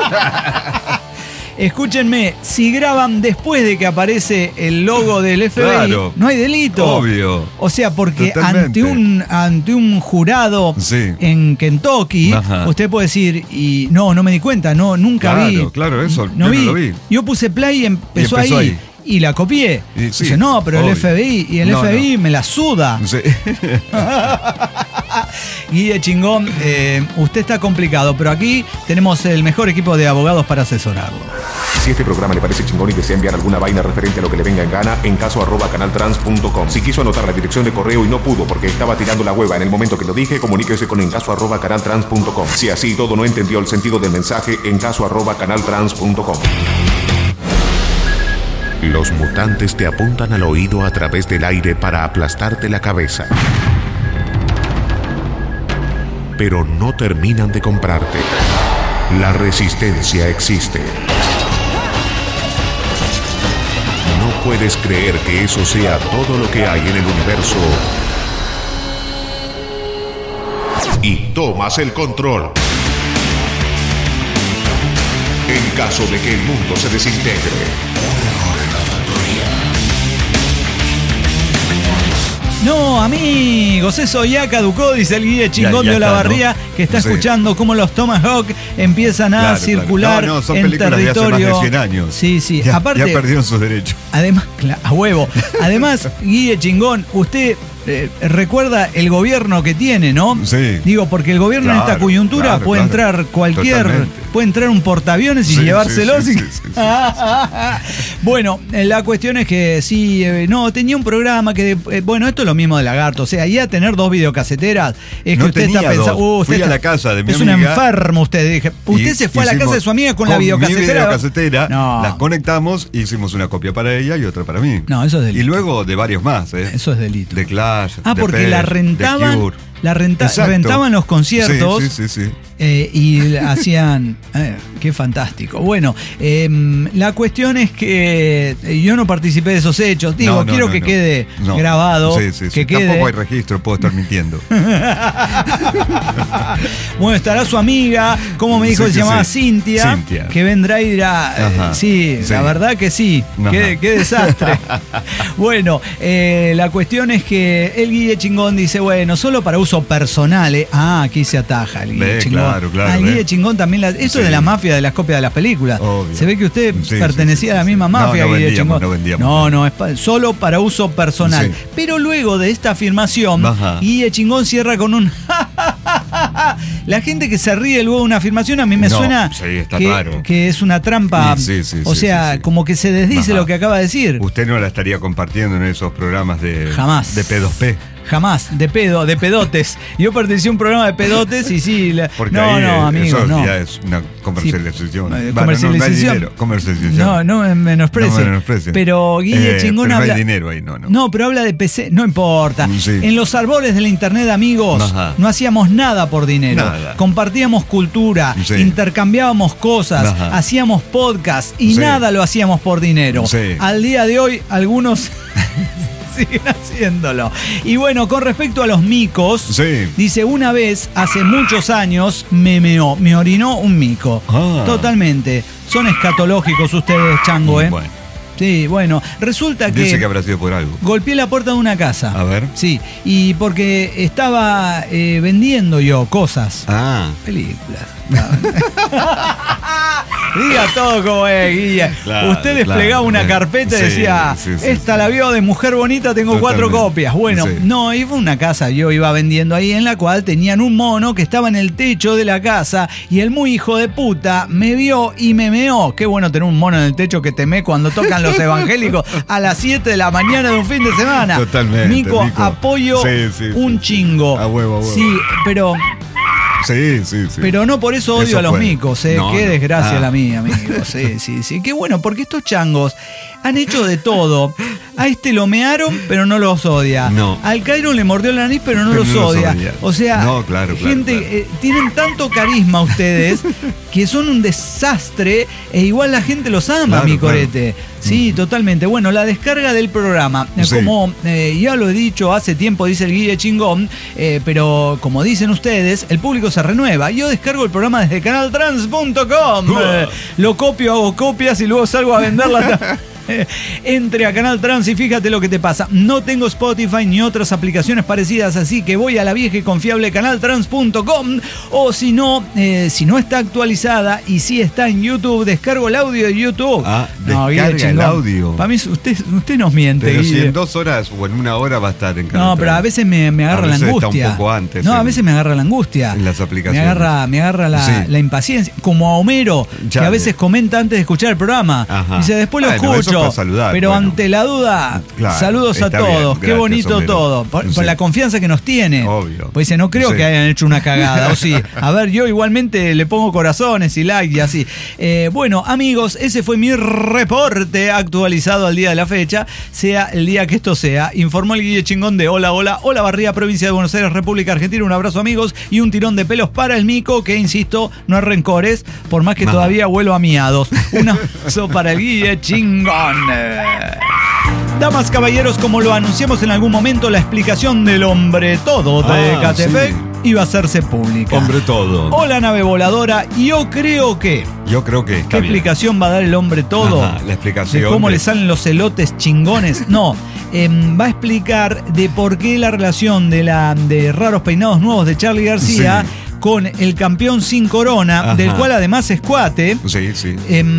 Escúchenme, si graban después de que aparece el logo del F B I, Claro. no hay delito. Obvio. O sea, porque Totalmente. ante un, ante un jurado Sí. en Kentucky, Ajá. usted puede decir, y no, no me di cuenta, no, nunca Claro, vi. claro, eso, no yo vi. no lo vi. Yo puse play y empezó, Y empezó ahí. ahí. y la copié. Y sí, dice, no, pero obvio. el F B I, y el No, F B I no. me la suda. Sí. Guille Chingón, eh, usted está complicado, pero aquí tenemos el mejor equipo de abogados para asesorarlo. Si este programa le parece chingón y desea enviar alguna vaina referente a lo que le venga en gana, en caso arroba canaltrans punto com. Si quiso anotar la dirección de correo y no pudo porque estaba tirando la hueva en el momento que lo dije, comuníquese con en caso arroba canaltrans punto com. Si así todo no entendió el sentido del mensaje, en caso arroba canaltrans punto com. Los mutantes te apuntan al oído a través del aire para aplastarte la cabeza. Pero no terminan de comprarte. La resistencia existe. No puedes creer que eso sea todo lo que hay en el universo. Y tomas el control. En caso de que el mundo se desintegre. No, amigos, eso ya caducó, dice el Guille Chingón Ya- ya de está, Olavarría, ¿no? que está Sí. escuchando cómo los Tomahawk empiezan a Claro, circular claro. No, no, son en películas de hace territorio. más de cien años. Sí, sí. Ya, Aparte, ya perdieron sus derechos. además, cla- a huevo. Además, Guille Chingón, usted eh, recuerda el gobierno que tiene, ¿no? Sí. Digo, porque el gobierno en esta Claro, coyuntura claro, puede claro. entrar cualquier, Totalmente. puede entrar un portaaviones y Sí, llevárselos. sí, y- sí, sí, sí, sí, Bueno, eh, la cuestión es que sí, eh, no, tenía un programa que, eh, bueno, esto es lo mismo de Lagarto, o sea, ya tener dos videocaseteras es No que usted está tenía pensando, dos. uh, usted Fui a está- la casa de mi es un amiga. enfermo usted, dije, usted Y se fue a la hicimos- casa de su amiga con, la videocasetera. Mi videocasetera, No. las conectamos, hicimos una copia para ella y otra para mí. No, eso es delito. Y luego de varios más, ¿eh? Eso es delito. De Clash. Ah, de porque Pesh, la de rentaban, Cure. la renta- Exacto. rentaban los conciertos. Sí, sí, sí, sí. Eh, y hacían. Eh, qué fantástico. Bueno, eh, la cuestión es que yo no participé de esos hechos. Digo, No, no, quiero no, que no. quede No. grabado. Sí, sí, sí. Que quede. Tampoco hay registro, puedo estar mintiendo. Bueno, estará su amiga, como me dijo, Sí, se que llamaba sí. Cintia, Cintia. que vendrá y dirá, eh, Ajá. sí, Sí. la verdad que sí, Ajá. qué, qué desastre. Bueno, eh, la cuestión es que el Guille Chingón dice, bueno, solo para uso personal, eh. Ah, aquí se ataja el Guille Ve, Chingón. claro, claro, Ah, el ve. Guille Chingón también, la, esto Sí. de la mafia de las copias de las películas. Obvio. Se ve que usted Sí, pertenecía sí, sí, a la sí. misma No, mafia, no Guille vendíamos, Chingón. no vendíamos. No, no, es pa- solo para uso personal. Sí. Pero luego de esta afirmación, Ajá. Guille Chingón cierra con un la gente que se ríe luego de una afirmación a mí me No, suena sí, está que, raro. que es una trampa. Sí, sí, sí, o sí, sea, sí, sí. como que se desdice Ajá. lo que acaba de decir. Usted no la estaría compartiendo en esos programas de. Jamás. De P dos P. Jamás, de pedo, de pedotes. Yo pertenecí a un programa de pedotes y sí. la- Porque no, ahí no, eh, amigo, eso no. ya es una comercialización. Sí, eh, Bueno, no- No, hay comercialización. dinero, comercialización. No, no me menosprecie. No me menosprecie. Pero Guille Eh, Chingón pero habla. no hay dinero ahí, no, no. No, pero habla de P C, no importa. Sí. En los árboles del internet, amigos, Ajá. no hacíamos nada por dinero. Nada. Compartíamos cultura, Sí. intercambiábamos cosas, Ajá. hacíamos podcast y Sí. nada lo hacíamos por dinero. Sí. Al día de hoy, algunos siguen haciéndolo. Y bueno, con respecto a los micos, Sí. dice, una vez, hace muchos años, me meó, me orinó un mico. Ah. Totalmente. Son escatológicos ustedes, Chango, ¿eh? Bueno, Sí, bueno, resulta que... dice que habrá sido por algo. Golpeé la puerta de una casa. A ver. Sí, y porque estaba eh, vendiendo yo cosas. Ah. Películas. Diga todo como es, Guilla. Claro, Usted desplegaba claro. una carpeta y Sí, decía, sí, sí, esta sí. la vio de mujer bonita, tengo Totalmente. cuatro copias. Bueno, Sí. no, iba una casa, yo iba vendiendo ahí en la cual tenían un mono que estaba en el techo de la casa y el muy hijo de puta me vio y me meó. Qué bueno tener un mono en el techo que te mee cuando tocan los evangélicos a las siete de la mañana de un fin de semana. Totalmente, Mico, Mico. apoyo Sí, sí, sí, un sí. chingo. A huevo, a huevo. Sí, pero... Sí, sí, sí. Pero no por eso odio Eso a los puede. micos, ¿eh? No, Qué no. desgracia Ah. la mía, amigo. Sí, sí, sí. Qué bueno, porque estos changos han hecho de todo. A este lo mearon, pero no los odia. No. Al Cairo le mordió la nariz, pero no Pero los no los odia. odia. O sea, No, claro, claro, gente, claro. eh, tienen tanto carisma ustedes que son un desastre e igual la gente los ama, Claro, mi claro. corete. Sí, totalmente. Bueno, la descarga del programa. Eh, Sí. Como eh, ya lo he dicho hace tiempo, dice el Guille Chingón, eh, pero como dicen ustedes, el público se renueva. Yo descargo el programa desde canal trans punto com. Eh, lo copio, hago copias y luego salgo a venderlas. Entre a Canal Trans y fíjate lo que te pasa. No tengo Spotify ni otras aplicaciones parecidas, así que voy a la vieja y confiable canal trans punto com, o si no, eh, si no está actualizada y si está en YouTube, descargo el audio de YouTube. Ah, no, descarga Guille, el audio. Para mí, usted, usted nos miente, Pero Guille. si en dos horas o en una hora va a estar en Canal No, pero a veces me, me agarra a veces la angustia. Está un poco antes. No, en, a veces me agarra la angustia. En las aplicaciones. Me agarra, me agarra la, Sí. la impaciencia. Como a Homero, Ya que a ve. veces comenta antes de escuchar el programa. Ajá. Dice, después lo Bueno, eso escucho. para saludar, pero bueno. ante la duda, Claro, saludos a está todos. bien, Qué gracias, bonito Homero. todo. Por, por Sí. la confianza que nos tiene. Obvio. Pues dice, no creo Sí. que hayan hecho una cagada. O sí. A ver, yo igualmente le pongo corazones y like y así. Eh, bueno, amigos, ese fue mi reporte actualizado al día de la fecha. Sea el día que esto sea. Informó el Guille Chingón de Hola, Hola, Hola Barría, provincia de Buenos Aires, República Argentina. Un abrazo, amigos, y un tirón de pelos para el mico, que insisto, no hay rencores, por más que No. todavía huelo a miados. Un abrazo para el Guille Chingón. Damas, caballeros, como lo anunciamos en algún momento, la explicación del hombre todo de Ah, Catepec sí. iba a hacerse pública. Hombre todo. Hola, nave voladora. Yo creo que. Yo creo que está ¿Qué bien. explicación va a dar el hombre todo? Ajá, la explicación ¿De cómo de- le salen los elotes chingones? No. em, va a explicar de por qué la relación de la de Raros Peinados Nuevos de Charly García Sí. con el campeón sin corona, Ajá. del cual además es cuate. Sí, sí.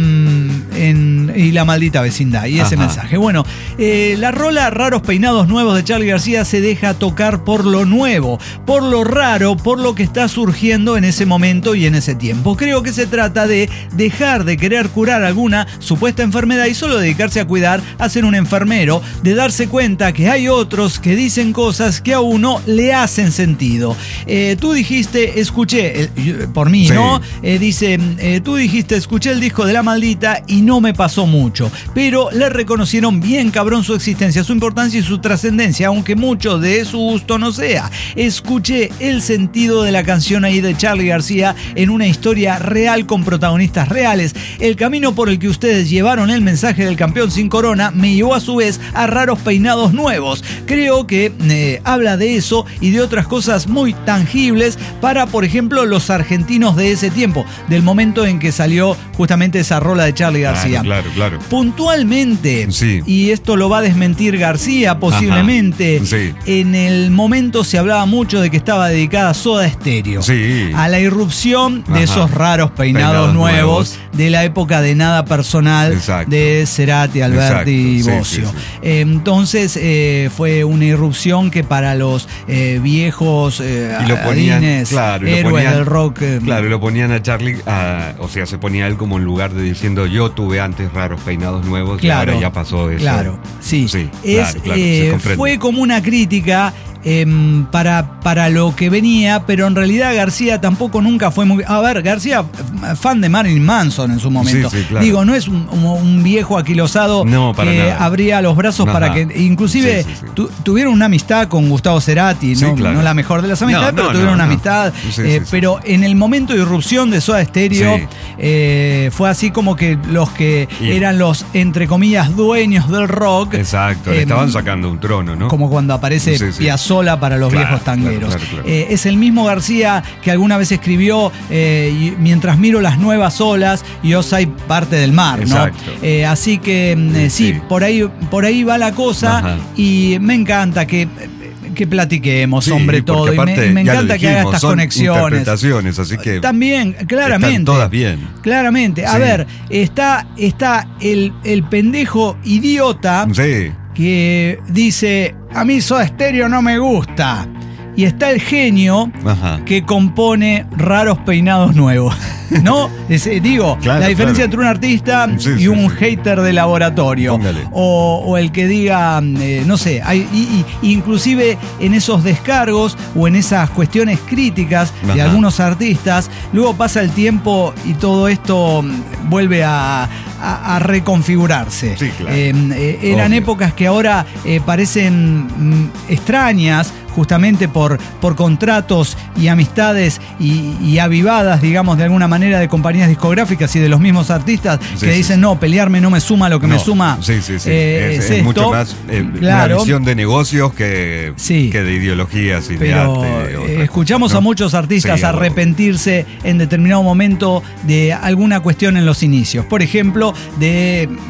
En, en- y la maldita vecindad y ese Ajá. mensaje. Bueno, eh, la rola Raros Peinados Nuevos de Charly García se deja tocar por lo nuevo, por lo raro, por lo que está surgiendo en ese momento y en ese tiempo. Creo que se trata de dejar de querer curar alguna supuesta enfermedad y solo dedicarse a cuidar, a ser un enfermero, de darse cuenta que hay otros que dicen cosas que a uno le hacen sentido. Eh, tú dijiste, escuché, eh, yo- por mí, Sí. ¿no? Eh, dice, eh, tú dijiste, escuché el disco de La Maldita y no me pasó mucho, pero le reconocieron bien cabrón su existencia, su importancia y su trascendencia, aunque mucho de su gusto no sea. Escuché el sentido de la canción ahí de Charly García en una historia real con protagonistas reales. El camino por el que ustedes llevaron el mensaje del campeón sin corona me llevó a su vez a Raros Peinados Nuevos. Creo que eh, habla de eso y de otras cosas muy tangibles para, por ejemplo, los argentinos de ese tiempo, del momento en que salió justamente esa rola de Charly García. Claro, claro, claro. Puntualmente, Sí. y esto lo va a desmentir García posiblemente, Ajá, sí. en el momento se hablaba mucho de que estaba dedicada a Soda Stereo, Sí. a la irrupción de Ajá. esos raros peinados, Peinados nuevos, nuevos. de la época de Nada Personal, Exacto. de Cerati, Alberti y Exacto, Bocio. sí, sí, sí. Entonces eh, fue una irrupción que para los eh, viejos eh, Y lo ponían, adines, claro, y lo héroes ponían- del rock. eh, Claro, y lo ponían a Charly, a- o sea, se ponía él como en lugar de diciendo yo tuve antes raros peinados nuevos Claro, y ahora ya pasó eso. Claro, sí. Sí, es, claro, claro, eh, se comprende. fue como una crítica em, para, para lo que venía, pero en realidad García tampoco nunca fue muy... A ver, García, f- fan de Marilyn Manson en su momento. Sí, sí, claro. Digo, no es un, un- un viejo aquilosado No, para que nada. abría los brazos Ajá. para que... Inclusive Sí, sí, sí. tu- tuvieron una amistad con Gustavo Cerati, Sí, no, claro. no la mejor de las amistades, No, pero no, tuvieron no, una no. amistad. Sí, eh, sí, sí. Pero en el momento de irrupción de Soda Stereo, Sí. eh, fue así como que los que Y- eran los, entre comillas, dueños del rock. Exacto, le em, estaban sacando un trono, ¿no? Como cuando aparece Sí, sí. Piazzolla para los Claro, viejos tangueros. claro, claro, claro. Eh, es el mismo García que alguna vez escribió eh, y- mientras miro las nuevas olas, yo soy parte del mar, ¿no? Exacto. Eh, así que mm, eh, sí, Sí. por ahí, por ahí va la cosa. Ajá. Y me encanta que, que platiquemos, Sí, hombre, porque todo. Y me, aparte, me ya lo encanta que haga dijimos, estas son conexiones. interpretaciones, así que También, claramente. están todas bien. Claramente. A Sí. ver, está, está el, el pendejo idiota Sí, que dice, a mí Soda Stereo no me gusta. Y está el genio ajá. que compone Raros Peinados Nuevos. ¿No? Es, eh, digo, Claro, la diferencia claro. entre un artista Sí, y sí, un sí. hater de laboratorio. Póngale. O, o el que diga, eh, no sé, hay, y, y- inclusive en esos descargos o en esas cuestiones críticas de Ajá. algunos artistas, luego pasa el tiempo y todo esto mm, vuelve a, a- a reconfigurarse. Sí, claro. Eh, eh, eran Obvio. épocas que ahora eh, parecen mm, extrañas, justamente por, por contratos y amistades y, y avivadas, digamos, de alguna manera de compañías discográficas y de los mismos artistas Sí, que sí, dicen, sí. no, pelearme no me suma, lo que No, me suma sí, sí, sí. eh, es, es es esto. mucho más eh, Claro. una visión de negocios que, Sí. que de ideologías y Pero de arte. eh, escuchamos ¿no? a muchos artistas Sí, arrepentirse en determinado momento de alguna cuestión en los inicios. Por ejemplo, de eh,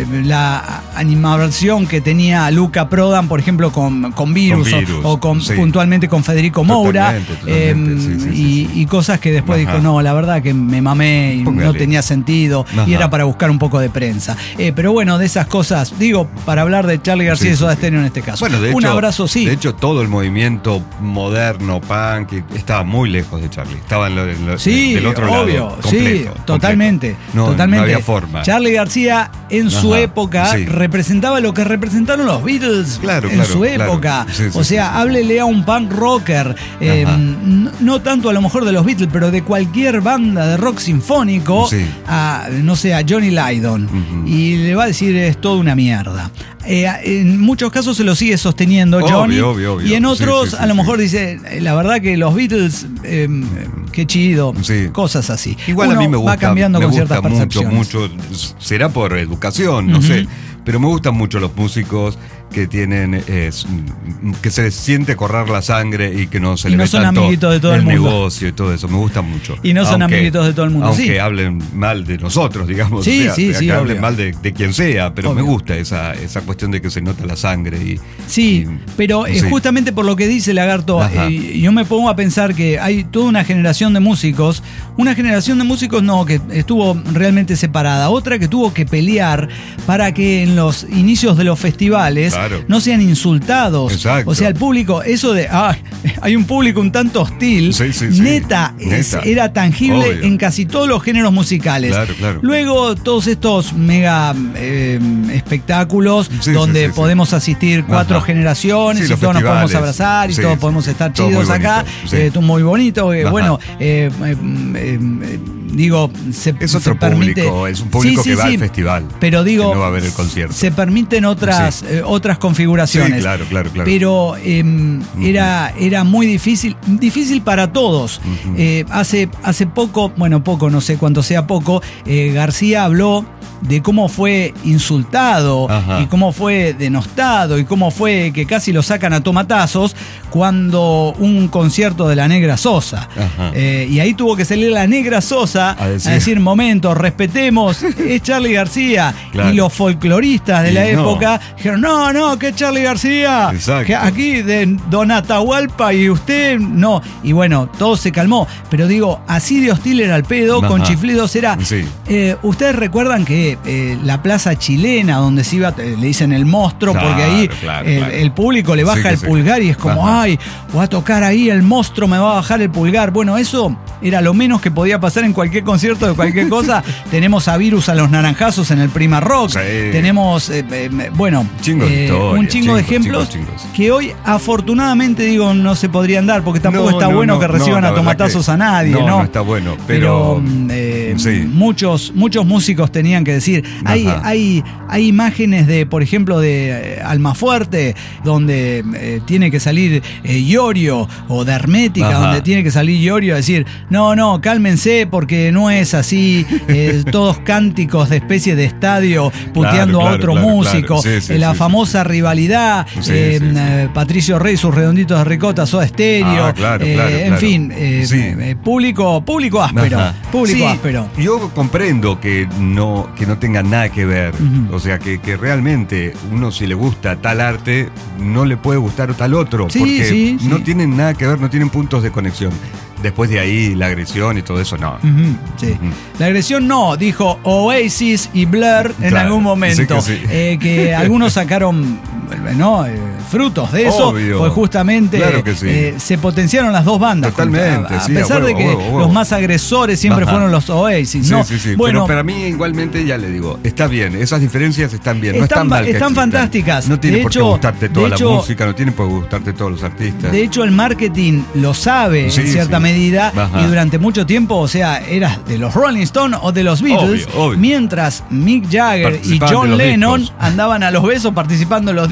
la animación que tenía Luca Prodan, por ejemplo, con, con Virus, Con Virus, o, o con, sí. puntualmente con Federico Moura, Totalmente, totalmente, eh, sí, sí, y, sí, sí. y cosas que después Ajá. dijo, no, la verdad que me mamé y Póngale. no tenía sentido, Ajá. y era para buscar un poco de prensa. Eh, pero bueno, de esas cosas, digo, para hablar de Charly García Sí, y sí, Soda sí. Stereo en este caso. Bueno, de un hecho, abrazo, sí. De hecho, todo el movimiento moderno, punk, estaba muy lejos de Charly. Estaba en lo, en lo- Sí, del otro obvio, lado. Completo, sí, completo. totalmente, No, totalmente. no había forma. Charly García en su Ajá, época sí. representaba lo que representaron los Beatles Claro, en claro, su claro. época. Sí, sí, o sea, sí, sí. háblele a un punk rocker, eh, Ajá. n- no tanto a lo mejor de los Beatles, pero de cualquier banda de rock sinfónico, Sí. a, no sé, a Johnny Lydon, Ujú. y le va a decir es toda una mierda. Eh, en muchos casos se lo sigue sosteniendo Obvio, Johnny, obvio, obvio. y en otros Sí, sí, sí, a lo sí. mejor dice, eh, la verdad que los Beatles, eh, qué chido, Sí. cosas así. Igual Uno a mí me gusta, va cambiando me con gusta ciertas mucho, percepciones. mucho, será por educación, no Ujú. sé, pero me gustan mucho los músicos que tienen, eh, s- que se les siente correr la sangre y que no se Y les no ve son tanto amiguitos de todo el mundo. negocio y todo eso, me gusta mucho. Y no son amiguitos de todo el mundo, Aunque sí. hablen mal de nosotros, digamos, Sí, o sea, sí, que sí, hablen obvio. mal de, de quien sea, pero Obvio. me gusta esa, esa cuestión de que se nota la sangre y Sí, y- pero eh, sí. justamente por lo que dice Lagarto, Ajá. eh, yo me pongo a pensar que hay toda una generación de músicos, una generación de músicos no, que estuvo realmente separada, otra que tuvo que pelear para que en los inicios de los festivales Claro. no sean insultados. Exacto. O sea, el público, eso de, ah, hay un público un tanto hostil, Sí, sí, sí. neta, es- Neta. era tangible Obvio. en casi todos los géneros musicales. Claro, claro. Luego, todos estos mega eh, espectáculos Sí, donde sí, sí, sí. podemos asistir cuatro Ajá. generaciones Sí, y los todos nos podemos festivales. abrazar y Sí, todos sí. podemos estar Todo chidos muy acá. bonito, sí. Eh, todo muy bonito. eh, Ajá. bueno, eh, eh, eh, eh, digo, se, Es se otro permite. público, es un público Sí, que sí, va sí, al festival. Pero digo, que no va a ver el concierto. se permiten otras, Sí. eh, otras configuraciones. Sí, claro, claro, claro. Pero eh, era, era muy difícil, difícil para todos. Ujú. Eh, hace, hace poco, bueno, poco, no sé cuánto sea poco, eh, García habló de cómo fue insultado Ajá. y cómo fue denostado y cómo fue que casi lo sacan a tomatazos cuando un concierto de la Negra Sosa. Ajá. Eh, y ahí tuvo que salir la Negra Sosa A a decir- decir, momento, respetemos, es Charly García. Claro. Y los folcloristas de Y la no. época dijeron, no, no, que es Charly García. Exacto. Que aquí de Don Atahualpa y usted, no. Y bueno, todo se calmó. Pero digo, así de hostil era el pedo, Ajá. con chiflidos era... Sí. Eh, Ustedes recuerdan que eh, la plaza chilena donde se iba, eh, le dicen el monstruo, Claro, porque ahí claro, el, claro. el público le baja Sí que el sí. pulgar y es como, Ajá. ay, voy a tocar ahí, el monstruo me va a bajar el pulgar. Bueno, eso era lo menos que podía pasar en cualquier concierto de cualquier cosa. Tenemos a Virus a los naranjazos en el Prima Rock. Sí. Tenemos, eh, eh, bueno, Chingo de eh, historias, un chingo de chingos, ejemplos chingos, chingos. que hoy afortunadamente digo no se podrían dar porque tampoco No, está no, bueno no, que reciban no, a la verdad tomatazos que a nadie, no, ¿no? no está bueno, pero- mm, eh, Sí. muchos, muchos músicos tenían que decir. Hay, Ajá. hay, hay imágenes de, por ejemplo, de eh, Almafuerte, donde eh, tiene que salir eh, Iorio, o de Hermética, Ajá. donde tiene que salir Iorio a decir, no, no, cálmense porque no es así, eh, todos cánticos de especie de estadio puteando Claro, a otro claro, músico, claro. Sí, sí, eh, la sí, sí. famosa rivalidad, Sí, eh, sí, sí. eh, Patricio Rey, sus redonditos de ricota, Soda Stereo, Ah, claro, eh, claro, en claro. fin, eh, Sí. eh, público, público áspero, Ajá. público Sí, áspero. Yo comprendo que no, que no tenga nada que ver. Ujú. O sea, que, que realmente uno si le gusta tal arte, no le puede gustar tal otro. Sí, porque sí, no sí. tienen nada que ver, no tienen puntos de conexión. Después de ahí, la agresión y todo eso, no. Ujú, sí. Ujú. La agresión no, dijo Oasis y Blur en Claro, algún momento. sí que sí. Eh, que algunos sacaron ¿no? eh, frutos de eso. Obvio. Pues justamente Claro que sí. eh, se potenciaron las dos bandas. Totalmente, A, a sí, a pesar huevo, de que a huevo, a huevo. los más agresores siempre Ajá. fueron los Oasis. Sí, ¿no? sí, sí. Bueno, Pero para mí, igualmente, ya le digo, está bien. Esas diferencias están bien. No Están están mal. que están existan. fantásticas. No tiene De por hecho- qué gustarte toda de la hecho- música, no tiene por qué gustarte todos los artistas. De hecho, el marketing lo sabe Sí, en cierta sí. medida Ajá. y durante mucho tiempo, o sea, eras de los Rolling Stones o de los Beatles, Obvio, obvio. mientras Mick Jagger y Participaban de John los Lennon discos. andaban a los besos participando en los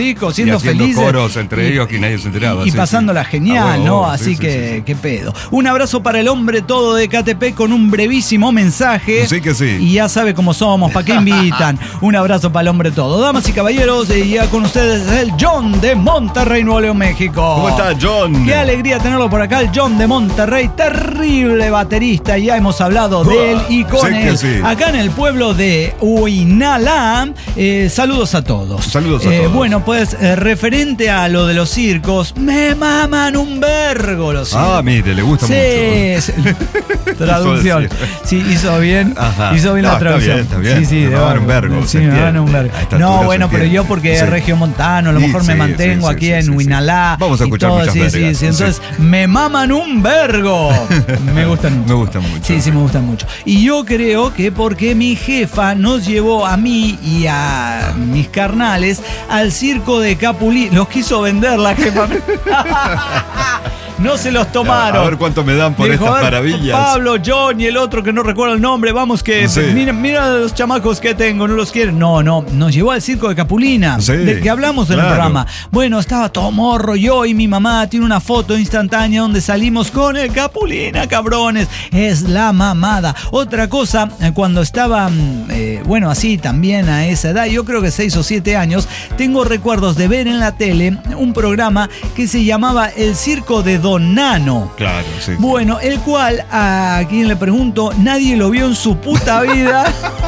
discos, siendo y haciendo felices. coros entre y, ellos que nadie se enteraba. Y, y sí, pasándola sí. genial, Ah, bueno, ¿no? oh, Así sí, que, sí, sí. qué pedo. Un abrazo para el hombre todo de K T P con un brevísimo mensaje. Sí que sí. Y ya sabe cómo somos, ¿para qué invitan? Un abrazo para el hombre todo. Damas y caballeros, y ya con ustedes el John de Monterrey, Nuevo León, México. ¿Cómo está, John? Qué alegría tenerlo por acá, el John de Monterrey, terrible baterista, ya hemos hablado de él y con Sí que él. sí. Acá en el pueblo de Huinalá, eh, saludos a todos. Saludos a Eh, todos. Bueno, pues eh, referente a lo de los circos, me maman un vergo los circos. Ah, mire, le gusta Sí, mucho. sí. Traducción. Eso decía. Sí, hizo bien. Ajá. Hizo bien No, la está traducción. bien, está bien. Sí, sí, Me de maman un vergo. vergo, Sí, se me maman entiende. un vergo. A esta No, altura bueno, se pero entiende. yo porque Sí. es regiomontano, a lo Sí, mejor me sí, mantengo sí, aquí sí, en sí, sí. Huinalá. Vamos a y escuchar todo, muchas sí, vergas, sí, sí. sí. Entonces, me maman un vergo. Me gustan mucho. Me gustan mucho. Sí, sí, me gustan mucho. Y yo creo que porque mi jefa nos llevó a mí y a mis carnales al circo de Capulí. Los quiso vender la jefa. No se los tomaron. A ver cuánto me dan por Dijo, estas a ver, maravillas. Pablo, John y el otro que no recuerdo el nombre, vamos que Sí. mira, mira los chamacos que tengo, no los quieren. No, no, nos llevó al circo de Capulina, Sí, del que hablamos en claro. el programa. Bueno, estaba todo morro, yo y mi mamá, tiene una foto instantánea donde salimos con el Capulina, cabrones. Es la mamada. Otra cosa, eh, cuando estaba, mm, eh, bueno, así también a esa edad, yo creo que seis o siete años, tengo recuerdos de ver en la tele un programa que se llamaba El Circo de Don Nano. Claro, sí. Bueno, el cual, a quien le pregunto, nadie lo vio en su puta vida.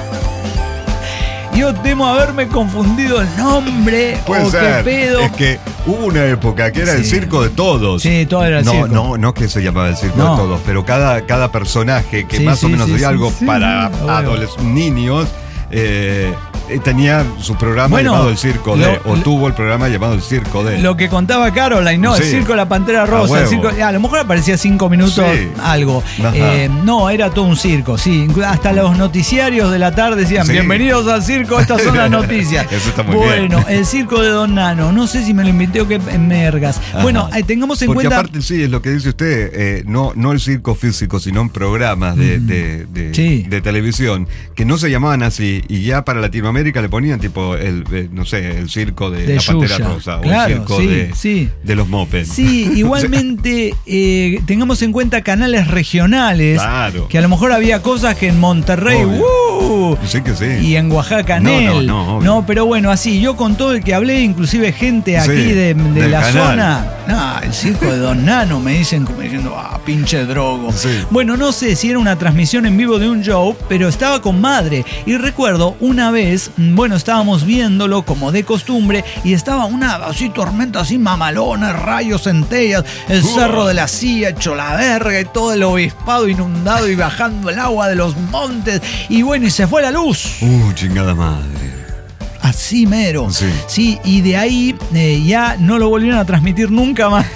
Yo temo haberme confundido el nombre. Puede o ser. qué pedo. Es que hubo una época que era el Sí. circo de todos. Sí, todo era el no, circo. No, no que se llamaba el circo No. de todos, pero cada, cada personaje que Sí, más sí, o menos sí, hacía sí, algo sí. para Bueno. adolescentes, niños, eh, eh, tenía su programa Bueno, llamado El Circo de, lo- o lo- tuvo el programa llamado El Circo de. Lo que contaba Caroline, no, el Sí. circo de la Pantera A Rosa, el huevo. circo, a lo mejor aparecía cinco minutos, Sí. algo. Ajá. Eh, no, era todo un circo, sí. Hasta los noticiarios de la tarde decían, Sí. bienvenidos al circo, estas son las noticias. Eso está muy bueno, bien. el circo de Don Nano, no sé si me lo inventé o qué mergas. Ajá. Bueno, eh, tengamos en Porque cuenta... aparte, sí, es lo que dice usted, eh, no, no el circo físico, sino en programas de, de, de- Sí. de televisión, que no se llamaban así, y ya para Latinoamérica le ponían tipo el, eh, no sé, el circo de, De la Pantera Yuya. Rosa, Claro, o el circo sí, de, sí. de los Moped. Sí, igualmente eh, tengamos en cuenta canales regionales, Claro. que a lo mejor había cosas que en Monterrey, Obvio. ¡uh! Sí que sí. Y en Oaxaca, No, Nel. no, no, obvio. pero bueno, así, yo con todo el que hablé, inclusive gente aquí Sí, de, de del la canal. zona, no, el circo de Don Nano, me dicen como diciendo, ah, pinche drogo. Sí. Bueno, no sé si era una transmisión en vivo de un show, pero estaba con madre. Y recuerdo una vez, mm, bueno, estábamos viéndolo como de costumbre, y estaba una así tormenta así mamalona, rayos, centellas, el Uah. cerro de la silla hecho la verga y todo el obispado inundado y bajando el agua de los montes. Y bueno, y se fue la luz. Uh, chingada madre. Así mero. Sí. Sí, y de ahí eh, ya no lo volvieron a transmitir nunca más.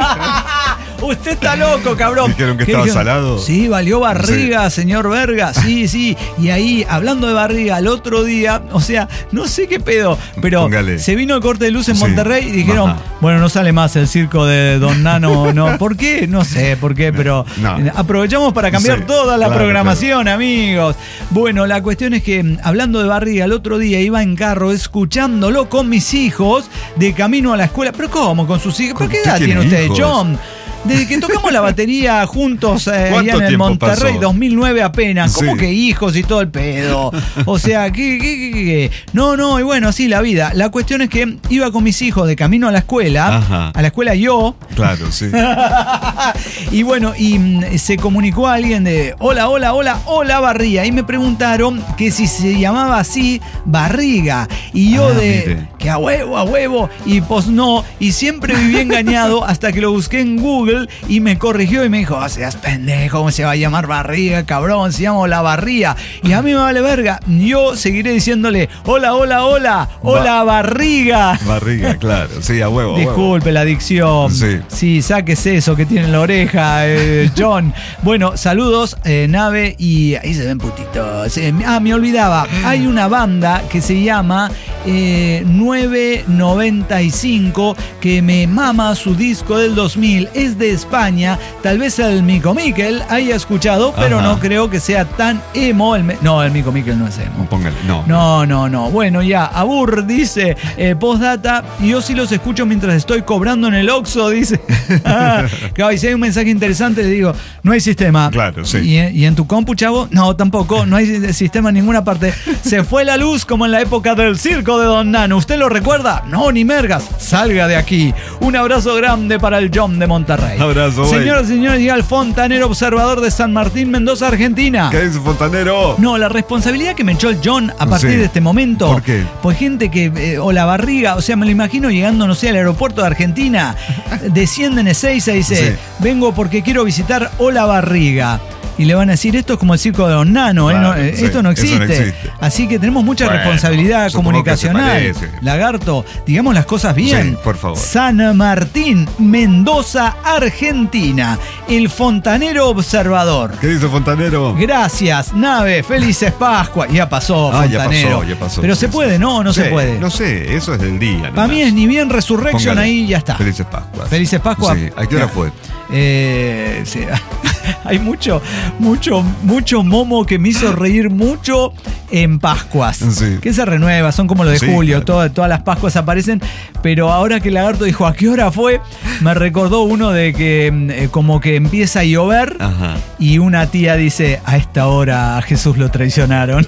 Usted está loco, cabrón. ¿Dijeron que ¿Qué estaba dijeron? salado? Sí, valió barriga, señor Verga. Sí, sí. Y ahí, hablando de barriga, el otro día, o sea, no sé qué pedo, pero Póngale. se vino el corte de luz en Sí. Monterrey y dijeron, Ajá. bueno, no sale más el circo de Don Nano, no. ¿Por qué? No sé por qué, pero No. aprovechamos para cambiar Sí, toda la claro, programación, amigos. Bueno, la cuestión es que, hablando de barriga, el otro día iba en carro escuchándolo con mis hijos de camino a la escuela. ¿Pero cómo? ¿Con sus hijos? ¿Pero qué ¿Usted edad tiene tiene usted, hijos? John? Desde que tocamos la batería juntos eh, ¿Cuánto allá en el tiempo Monterrey, pasó? dos mil nueve apenas. ¿Cómo Sí. que hijos y todo el pedo? O sea, ¿qué, qué, qué, qué? No, no, y bueno, así la vida. La cuestión es que iba con mis hijos de camino a la escuela. Ajá. A la escuela yo. Claro, sí. Y bueno, y mm, se comunicó a alguien de hola, hola, hola, hola Barriga. Y me preguntaron que si se llamaba así Barriga. Y yo Ah, de mire. que a huevo, a huevo. Y pues no. Y siempre viví engañado hasta que lo busqué en Google y me corrigió y me dijo, oh, seas pendejo, ¿cómo se va a llamar Barriga, cabrón? Se llama La Barría. Y a mí me vale verga. Yo seguiré diciéndole hola, hola, hola, hola Barriga. Barriga, claro. Sí, a huevo. a huevo. Disculpe la adicción. Sí. Sí, sáquese eso que tiene en la oreja, eh, John. Bueno, saludos, eh, Nave, y ahí se ven putitos. Eh, ah, me olvidaba. Hay una banda que se llama eh, nueve noventa y cinco que me mama su disco del dos mil. Es de España. Tal vez el Mico Miquel haya escuchado, pero Ajá. no creo que sea tan emo. El me- no, el Mico Miquel no es emo. Póngale, no. No, no, no. Bueno, ya, Abur dice, eh, postdata, yo sí los escucho mientras estoy cobrando en el Oxxo, dice. Ah, claro, y si hay un mensaje interesante, le digo, no hay sistema. Claro, sí. ¿Y, en- y en tu compu, chavo? No, tampoco, no hay si- sistema en ninguna parte. Se fue la luz como en la época del circo de Don Nano. ¿Usted lo recuerda? No, ni mergas. Salga de aquí. Un abrazo grande para el John de Monterrey. Abrazo, güey. Señoras y señores, llega el fontanero observador de San Martín, Mendoza, Argentina. ¿Qué dice Fontanero? No, la responsabilidad que me echó el John a partir Sí. de este momento. ¿Por qué? Pues gente que, eh, o la barriga, o sea, me lo imagino llegando, no sé, al aeropuerto de Argentina, desciende en Ezeiza y dice, Sí. vengo porque quiero visitar Olavarriga. Y le van a decir, esto es como el circo de Don Nano, ¿eh? Claro, No, eh, sí, esto no eso no existe. existe. Así que tenemos mucha Bueno, responsabilidad supongo que se comunicacional. parece. Lagarto, digamos las cosas bien. Sí, por favor. San Martín, Mendoza, Argentina. El fontanero observador. ¿Qué dice Fontanero? Gracias, nave, felices Pascua. Ya pasó, Ah, ya fontanero. pasó, ya pasó. Pero Sí, se sí. puede, ¿no? ¿O no se Sí, puede? No sé, eso es del día. Para mí es ni bien Resurrection, Póngale. ahí ya está. Felices Pascuas. Felices Pascua. Sí, ¿a qué hora Ya. fue? Eh, sí. Hay mucho, mucho, mucho momo que me hizo reír mucho en Pascuas. Sí. Que se renueva, son como lo de Sí, julio, claro. toda- todas las Pascuas aparecen. Pero ahora que Lagarto dijo a qué hora fue, me recordó uno de que eh, como que empieza a llover Ajá. y una tía dice, a esta hora a Jesús lo traicionaron.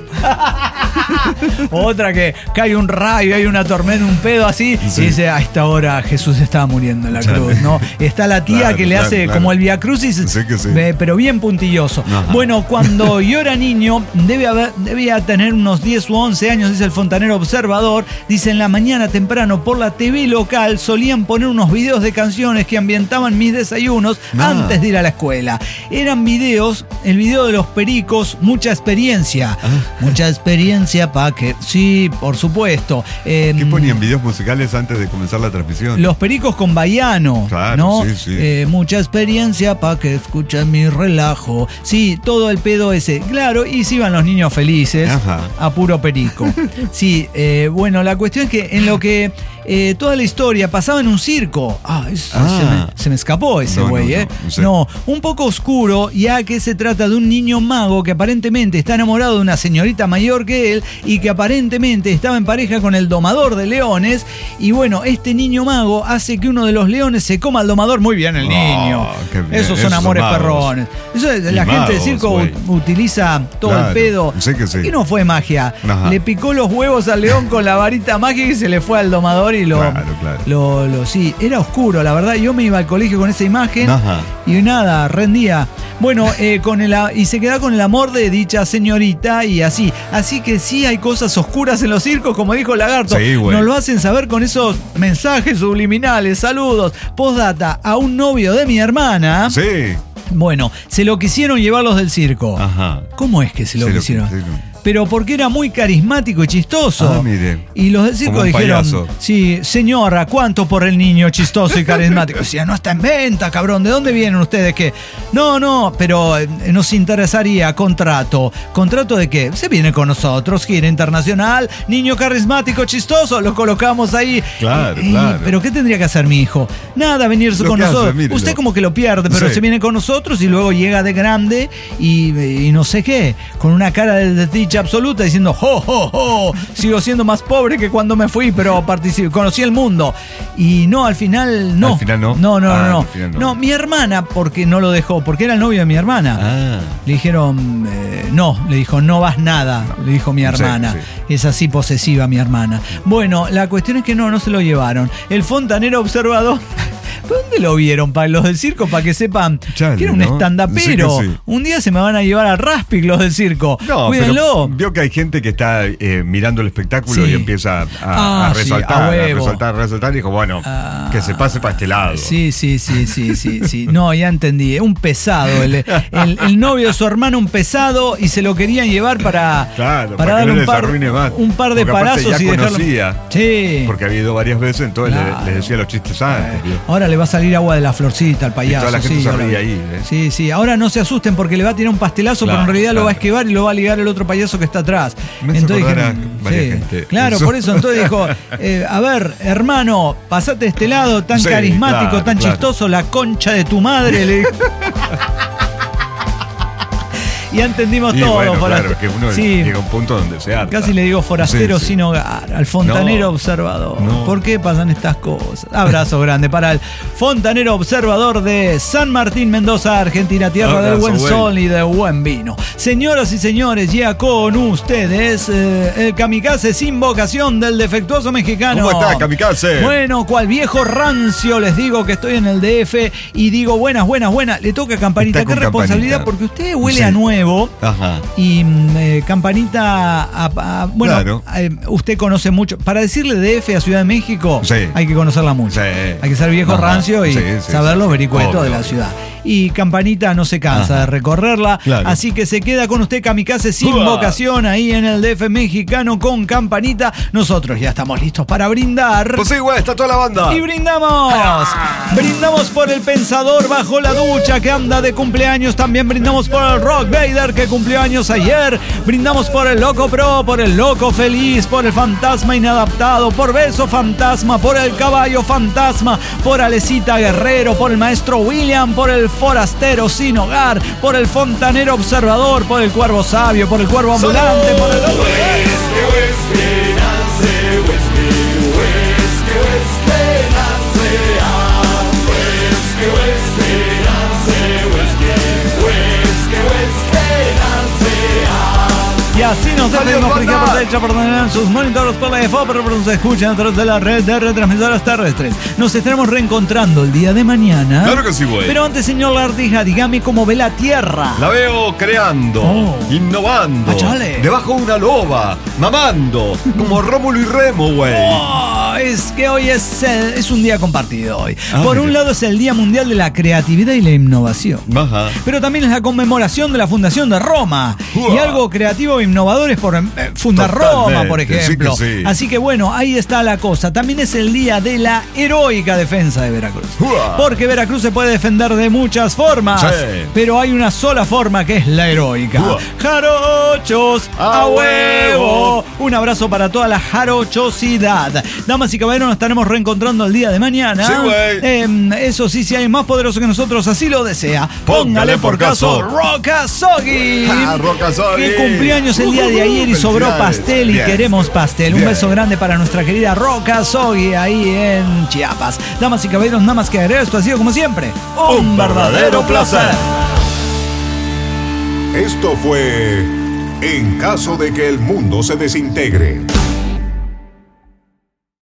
Otra que cae un rayo, hay una tormenta, un pedo así, Sí. y dice, a esta hora Jesús estaba muriendo en la Claro. cruz, ¿no? Está la tía Claro, que le claro, hace claro. como el Via Crucis, Sí que sí. eh, pero bien puntilloso. Ajá. Bueno, cuando yo era niño, debe haber, debía tener unos diez u once años, dice el fontanero observador, dice, en la mañana temprano por la T V local solían poner unos videos de canciones que ambientaban mis desayunos Ah. antes de ir a la escuela. Eran videos, el video de los Pericos, mucha experiencia. Ah. Mucha experiencia para que... Sí, por supuesto. Eh, ¿Qué ponían videos musicales antes de comenzar la transmisión? Los Pericos con Baiano, Claro, ¿no? sí, sí. Eh, mucha experiencia para que escuchen mi relajo. Sí, todo el pedo ese. Claro, y se iban los niños felices Ajá. a puro perico. Sí, eh, bueno, la cuestión es que en lo que eh, toda la historia pasaba en un circo. Ah, eso, Ah. Se, me, se me escapó ese No, güey, no, ¿eh? no, sí. No, un poco oscuro, ya que se trata de un niño mago que aparentemente está enamorado de una señorita mayor que él y que aparentemente estaba en pareja con el domador de leones. Y bueno, este niño mago hace que uno de los leones se coma al domador. Muy bien el niño. Oh, qué bien. Esos son Esos son amores magos. perrones. Eso es- Y la gente del magos, circo güey. ut- utiliza todo Claro, el pedo. sí que sí. Y no fue magia. Ajá. Le picó los huevos al león con la varita mágica y se le fue al domador y lo, Claro, claro. lo, lo- sí, era oscuro, la verdad. Yo me iba al colegio con esa imagen Ajá. y nada, rendía. Bueno, eh, con el, a- y se queda con el amor de dicha señorita y así. Así que sí hay cosas oscuras en los circos, como dijo Lagarto. Sí, güey. Nos lo hacen saber con esos mensajes subliminales. Saludos. Postdata, a un novio de mi hermana. Sí. Bueno, se lo quisieron llevar los del circo. Ajá. ¿Cómo es que se lo Se lo quisieron? quisieron. Pero porque era muy carismático y chistoso. Ah, mire. Y los del circo Como un dijeron, payaso. sí, señora, ¿cuánto por el niño chistoso y carismático? Decía, no está en venta, cabrón, ¿de dónde vienen ustedes? ¿Qué? No, no, pero eh, nos interesaría contrato. ¿Contrato de qué? Se viene con nosotros, gira internacional, niño carismático, chistoso, lo colocamos ahí. Claro, Y- claro. Pero ¿qué tendría que hacer mi hijo? Nada, venirse Lo con que hace, nosotros. mírelo. Usted como que lo pierde, pero Sí. se viene con nosotros y luego llega de grande y, y no sé qué, con una cara de desdicha absoluta diciendo, ¡jo, jo, jo! Sigo siendo más pobre que cuando me fui, pero participé, conocí el mundo. Y no, al final no. Al final no. No, no, Ah, no. al final no. No, mi hermana, porque no lo dejó, porque era el novio de mi hermana. Ah. Le dijeron, eh, no, le dijo, no vas nada, le dijo mi hermana. Sí, Es así posesiva mi hermana. Bueno, la cuestión es que no, no se lo llevaron. El fontanero observador, ¿dónde lo vieron? Para los del circo, para que sepan Chale, que era un ¿no? estandapero. Sí que sí. Un día se me van a llevar a Raspic los del circo. No, Cuídenlo. pero vio que hay gente que está eh, mirando el espectáculo Sí. y empieza a, Ah, a sí, resaltar, a a, huevo. resaltar, a resaltar, y dijo, bueno, Ah. que se pase para este lado. Sí, sí, sí, sí, sí, sí. No, ya entendí. Un pesado. El, el- el novio de su hermano, un pesado, y se lo querían llevar para, Claro, para para que darle no un les par, arruine más. un par de Porque aparte palazos ya y dejarlo. conocía, Sí. Porque había ido varias veces, entonces le- Claro. les decía los chistes antes. ¿vio? Ahora le le va a salir agua de la florcita al payaso. Y toda la gente sí, se ahora- ríe ahí, ¿eh? Sí, sí. Ahora no se asusten porque le va a tirar un pastelazo, Claro, pero en realidad claro. lo va a esquivar y lo va a ligar el otro payaso que está atrás. Me hace Entonces acordar a dijeron, varias sí, gente. claro, Eso. por eso. Entonces dijo, eh, a ver, hermano, pasate este lado tan Sí, carismático, claro, tan claro. chistoso, la concha de tu madre. Le dijo. Y ya entendimos Y todo, bueno, forastero. claro, que uno Sí. llega a un punto donde se harta. Casi le digo forastero Sí, sí. sin hogar, al fontanero No. observador. No. ¿Por qué pasan estas cosas? Abrazo grande para el fontanero observador de San Martín, Mendoza, Argentina, tierra del Abrazo, buen güey. sol y de buen vino. Señoras y señores, ya con ustedes eh, el kamikaze sin vocación del defectuoso mexicano. ¿Cómo está, kamikaze? Bueno, cual viejo rancio les digo que estoy en el D F y digo buenas, buenas, buenas. Le toca a Campanita. Está Qué con responsabilidad, Campanita. porque usted huele Sí. a nuevo. Ajá. Y mm, eh, Campanita, a- a- bueno, Claro. eh, usted conoce mucho. Para decirle D F a Ciudad de México, Sí. hay que conocerla mucho. Sí. Hay que ser viejo Ajá. rancio y Sí, sí, saber sí, los sí. vericuetos de Obvio. la ciudad. Y Campanita no se cansa Ajá. de recorrerla, Claro. así que se queda con usted Kamikaze sin Uah. vocación ahí en el D F mexicano con Campanita. Nosotros ya estamos listos para brindar. Pues sí, güey, está toda la banda. Y brindamos. Brindamos por el pensador bajo la ducha que anda de cumpleaños. También brindamos por el Rock Vader que cumplió años ayer. Brindamos por el Loco Pro, por el Loco Feliz, por el Fantasma Inadaptado, por Beso Fantasma, por el Caballo Fantasma, por Alecita Guerrero, por el Maestro William, por el Forastero Sin Hogar, por el Fontanero Observador, por el Cuervo Sabio, por el Cuervo Ambulante, por el Loco Y así nos despedimos porque banda. por derecha perdonan sus monitores por la F O, pero nos escuchan a través de la red de retransmisoras terrestres. Nos estaremos reencontrando el día de mañana. Claro que sí, güey. Pero antes, señor Lardija, dígame cómo ve la Tierra. La veo creando, Oh. innovando, Ah, chale. debajo de una loba, mamando, como Rómulo y Remo, güey. Oh, es que hoy es, el- es un día compartido hoy. Ah, por un mire. lado es el Día Mundial de la Creatividad y la Innovación. Ajá. Pero también es la conmemoración de la fundación de Roma. Uah. Y algo creativo e innovador es por eh, fundar Totalmente, Roma, por ejemplo. sí que sí. Así que bueno, ahí está la cosa. También es el día de la heroica defensa de Veracruz. Uah. Porque Veracruz se puede defender de muchas formas. Sí. Pero hay una sola forma que es la heroica. Uah. ¡Jarochos a ¡A huevo! huevo! Un abrazo para toda la jarochosidad. Damas y caballeros, nos estaremos reencontrando el día de mañana. Sí, güey. Eh, eso sí, si hay más poderoso que nosotros, así lo desea. Póngale por caso Roca Soggy. Ah, Roca Soggy. Que cumpleaños el día de ayer y sobró Felicidades. pastel y Bien. queremos pastel. Un Bien. beso grande para nuestra querida Roca Soggy ahí en Chiapas. Damas y caballeros, nada más que agregar, esto ha sido como siempre un, Un verdadero placer. Esto fue En caso de que el mundo se desintegre.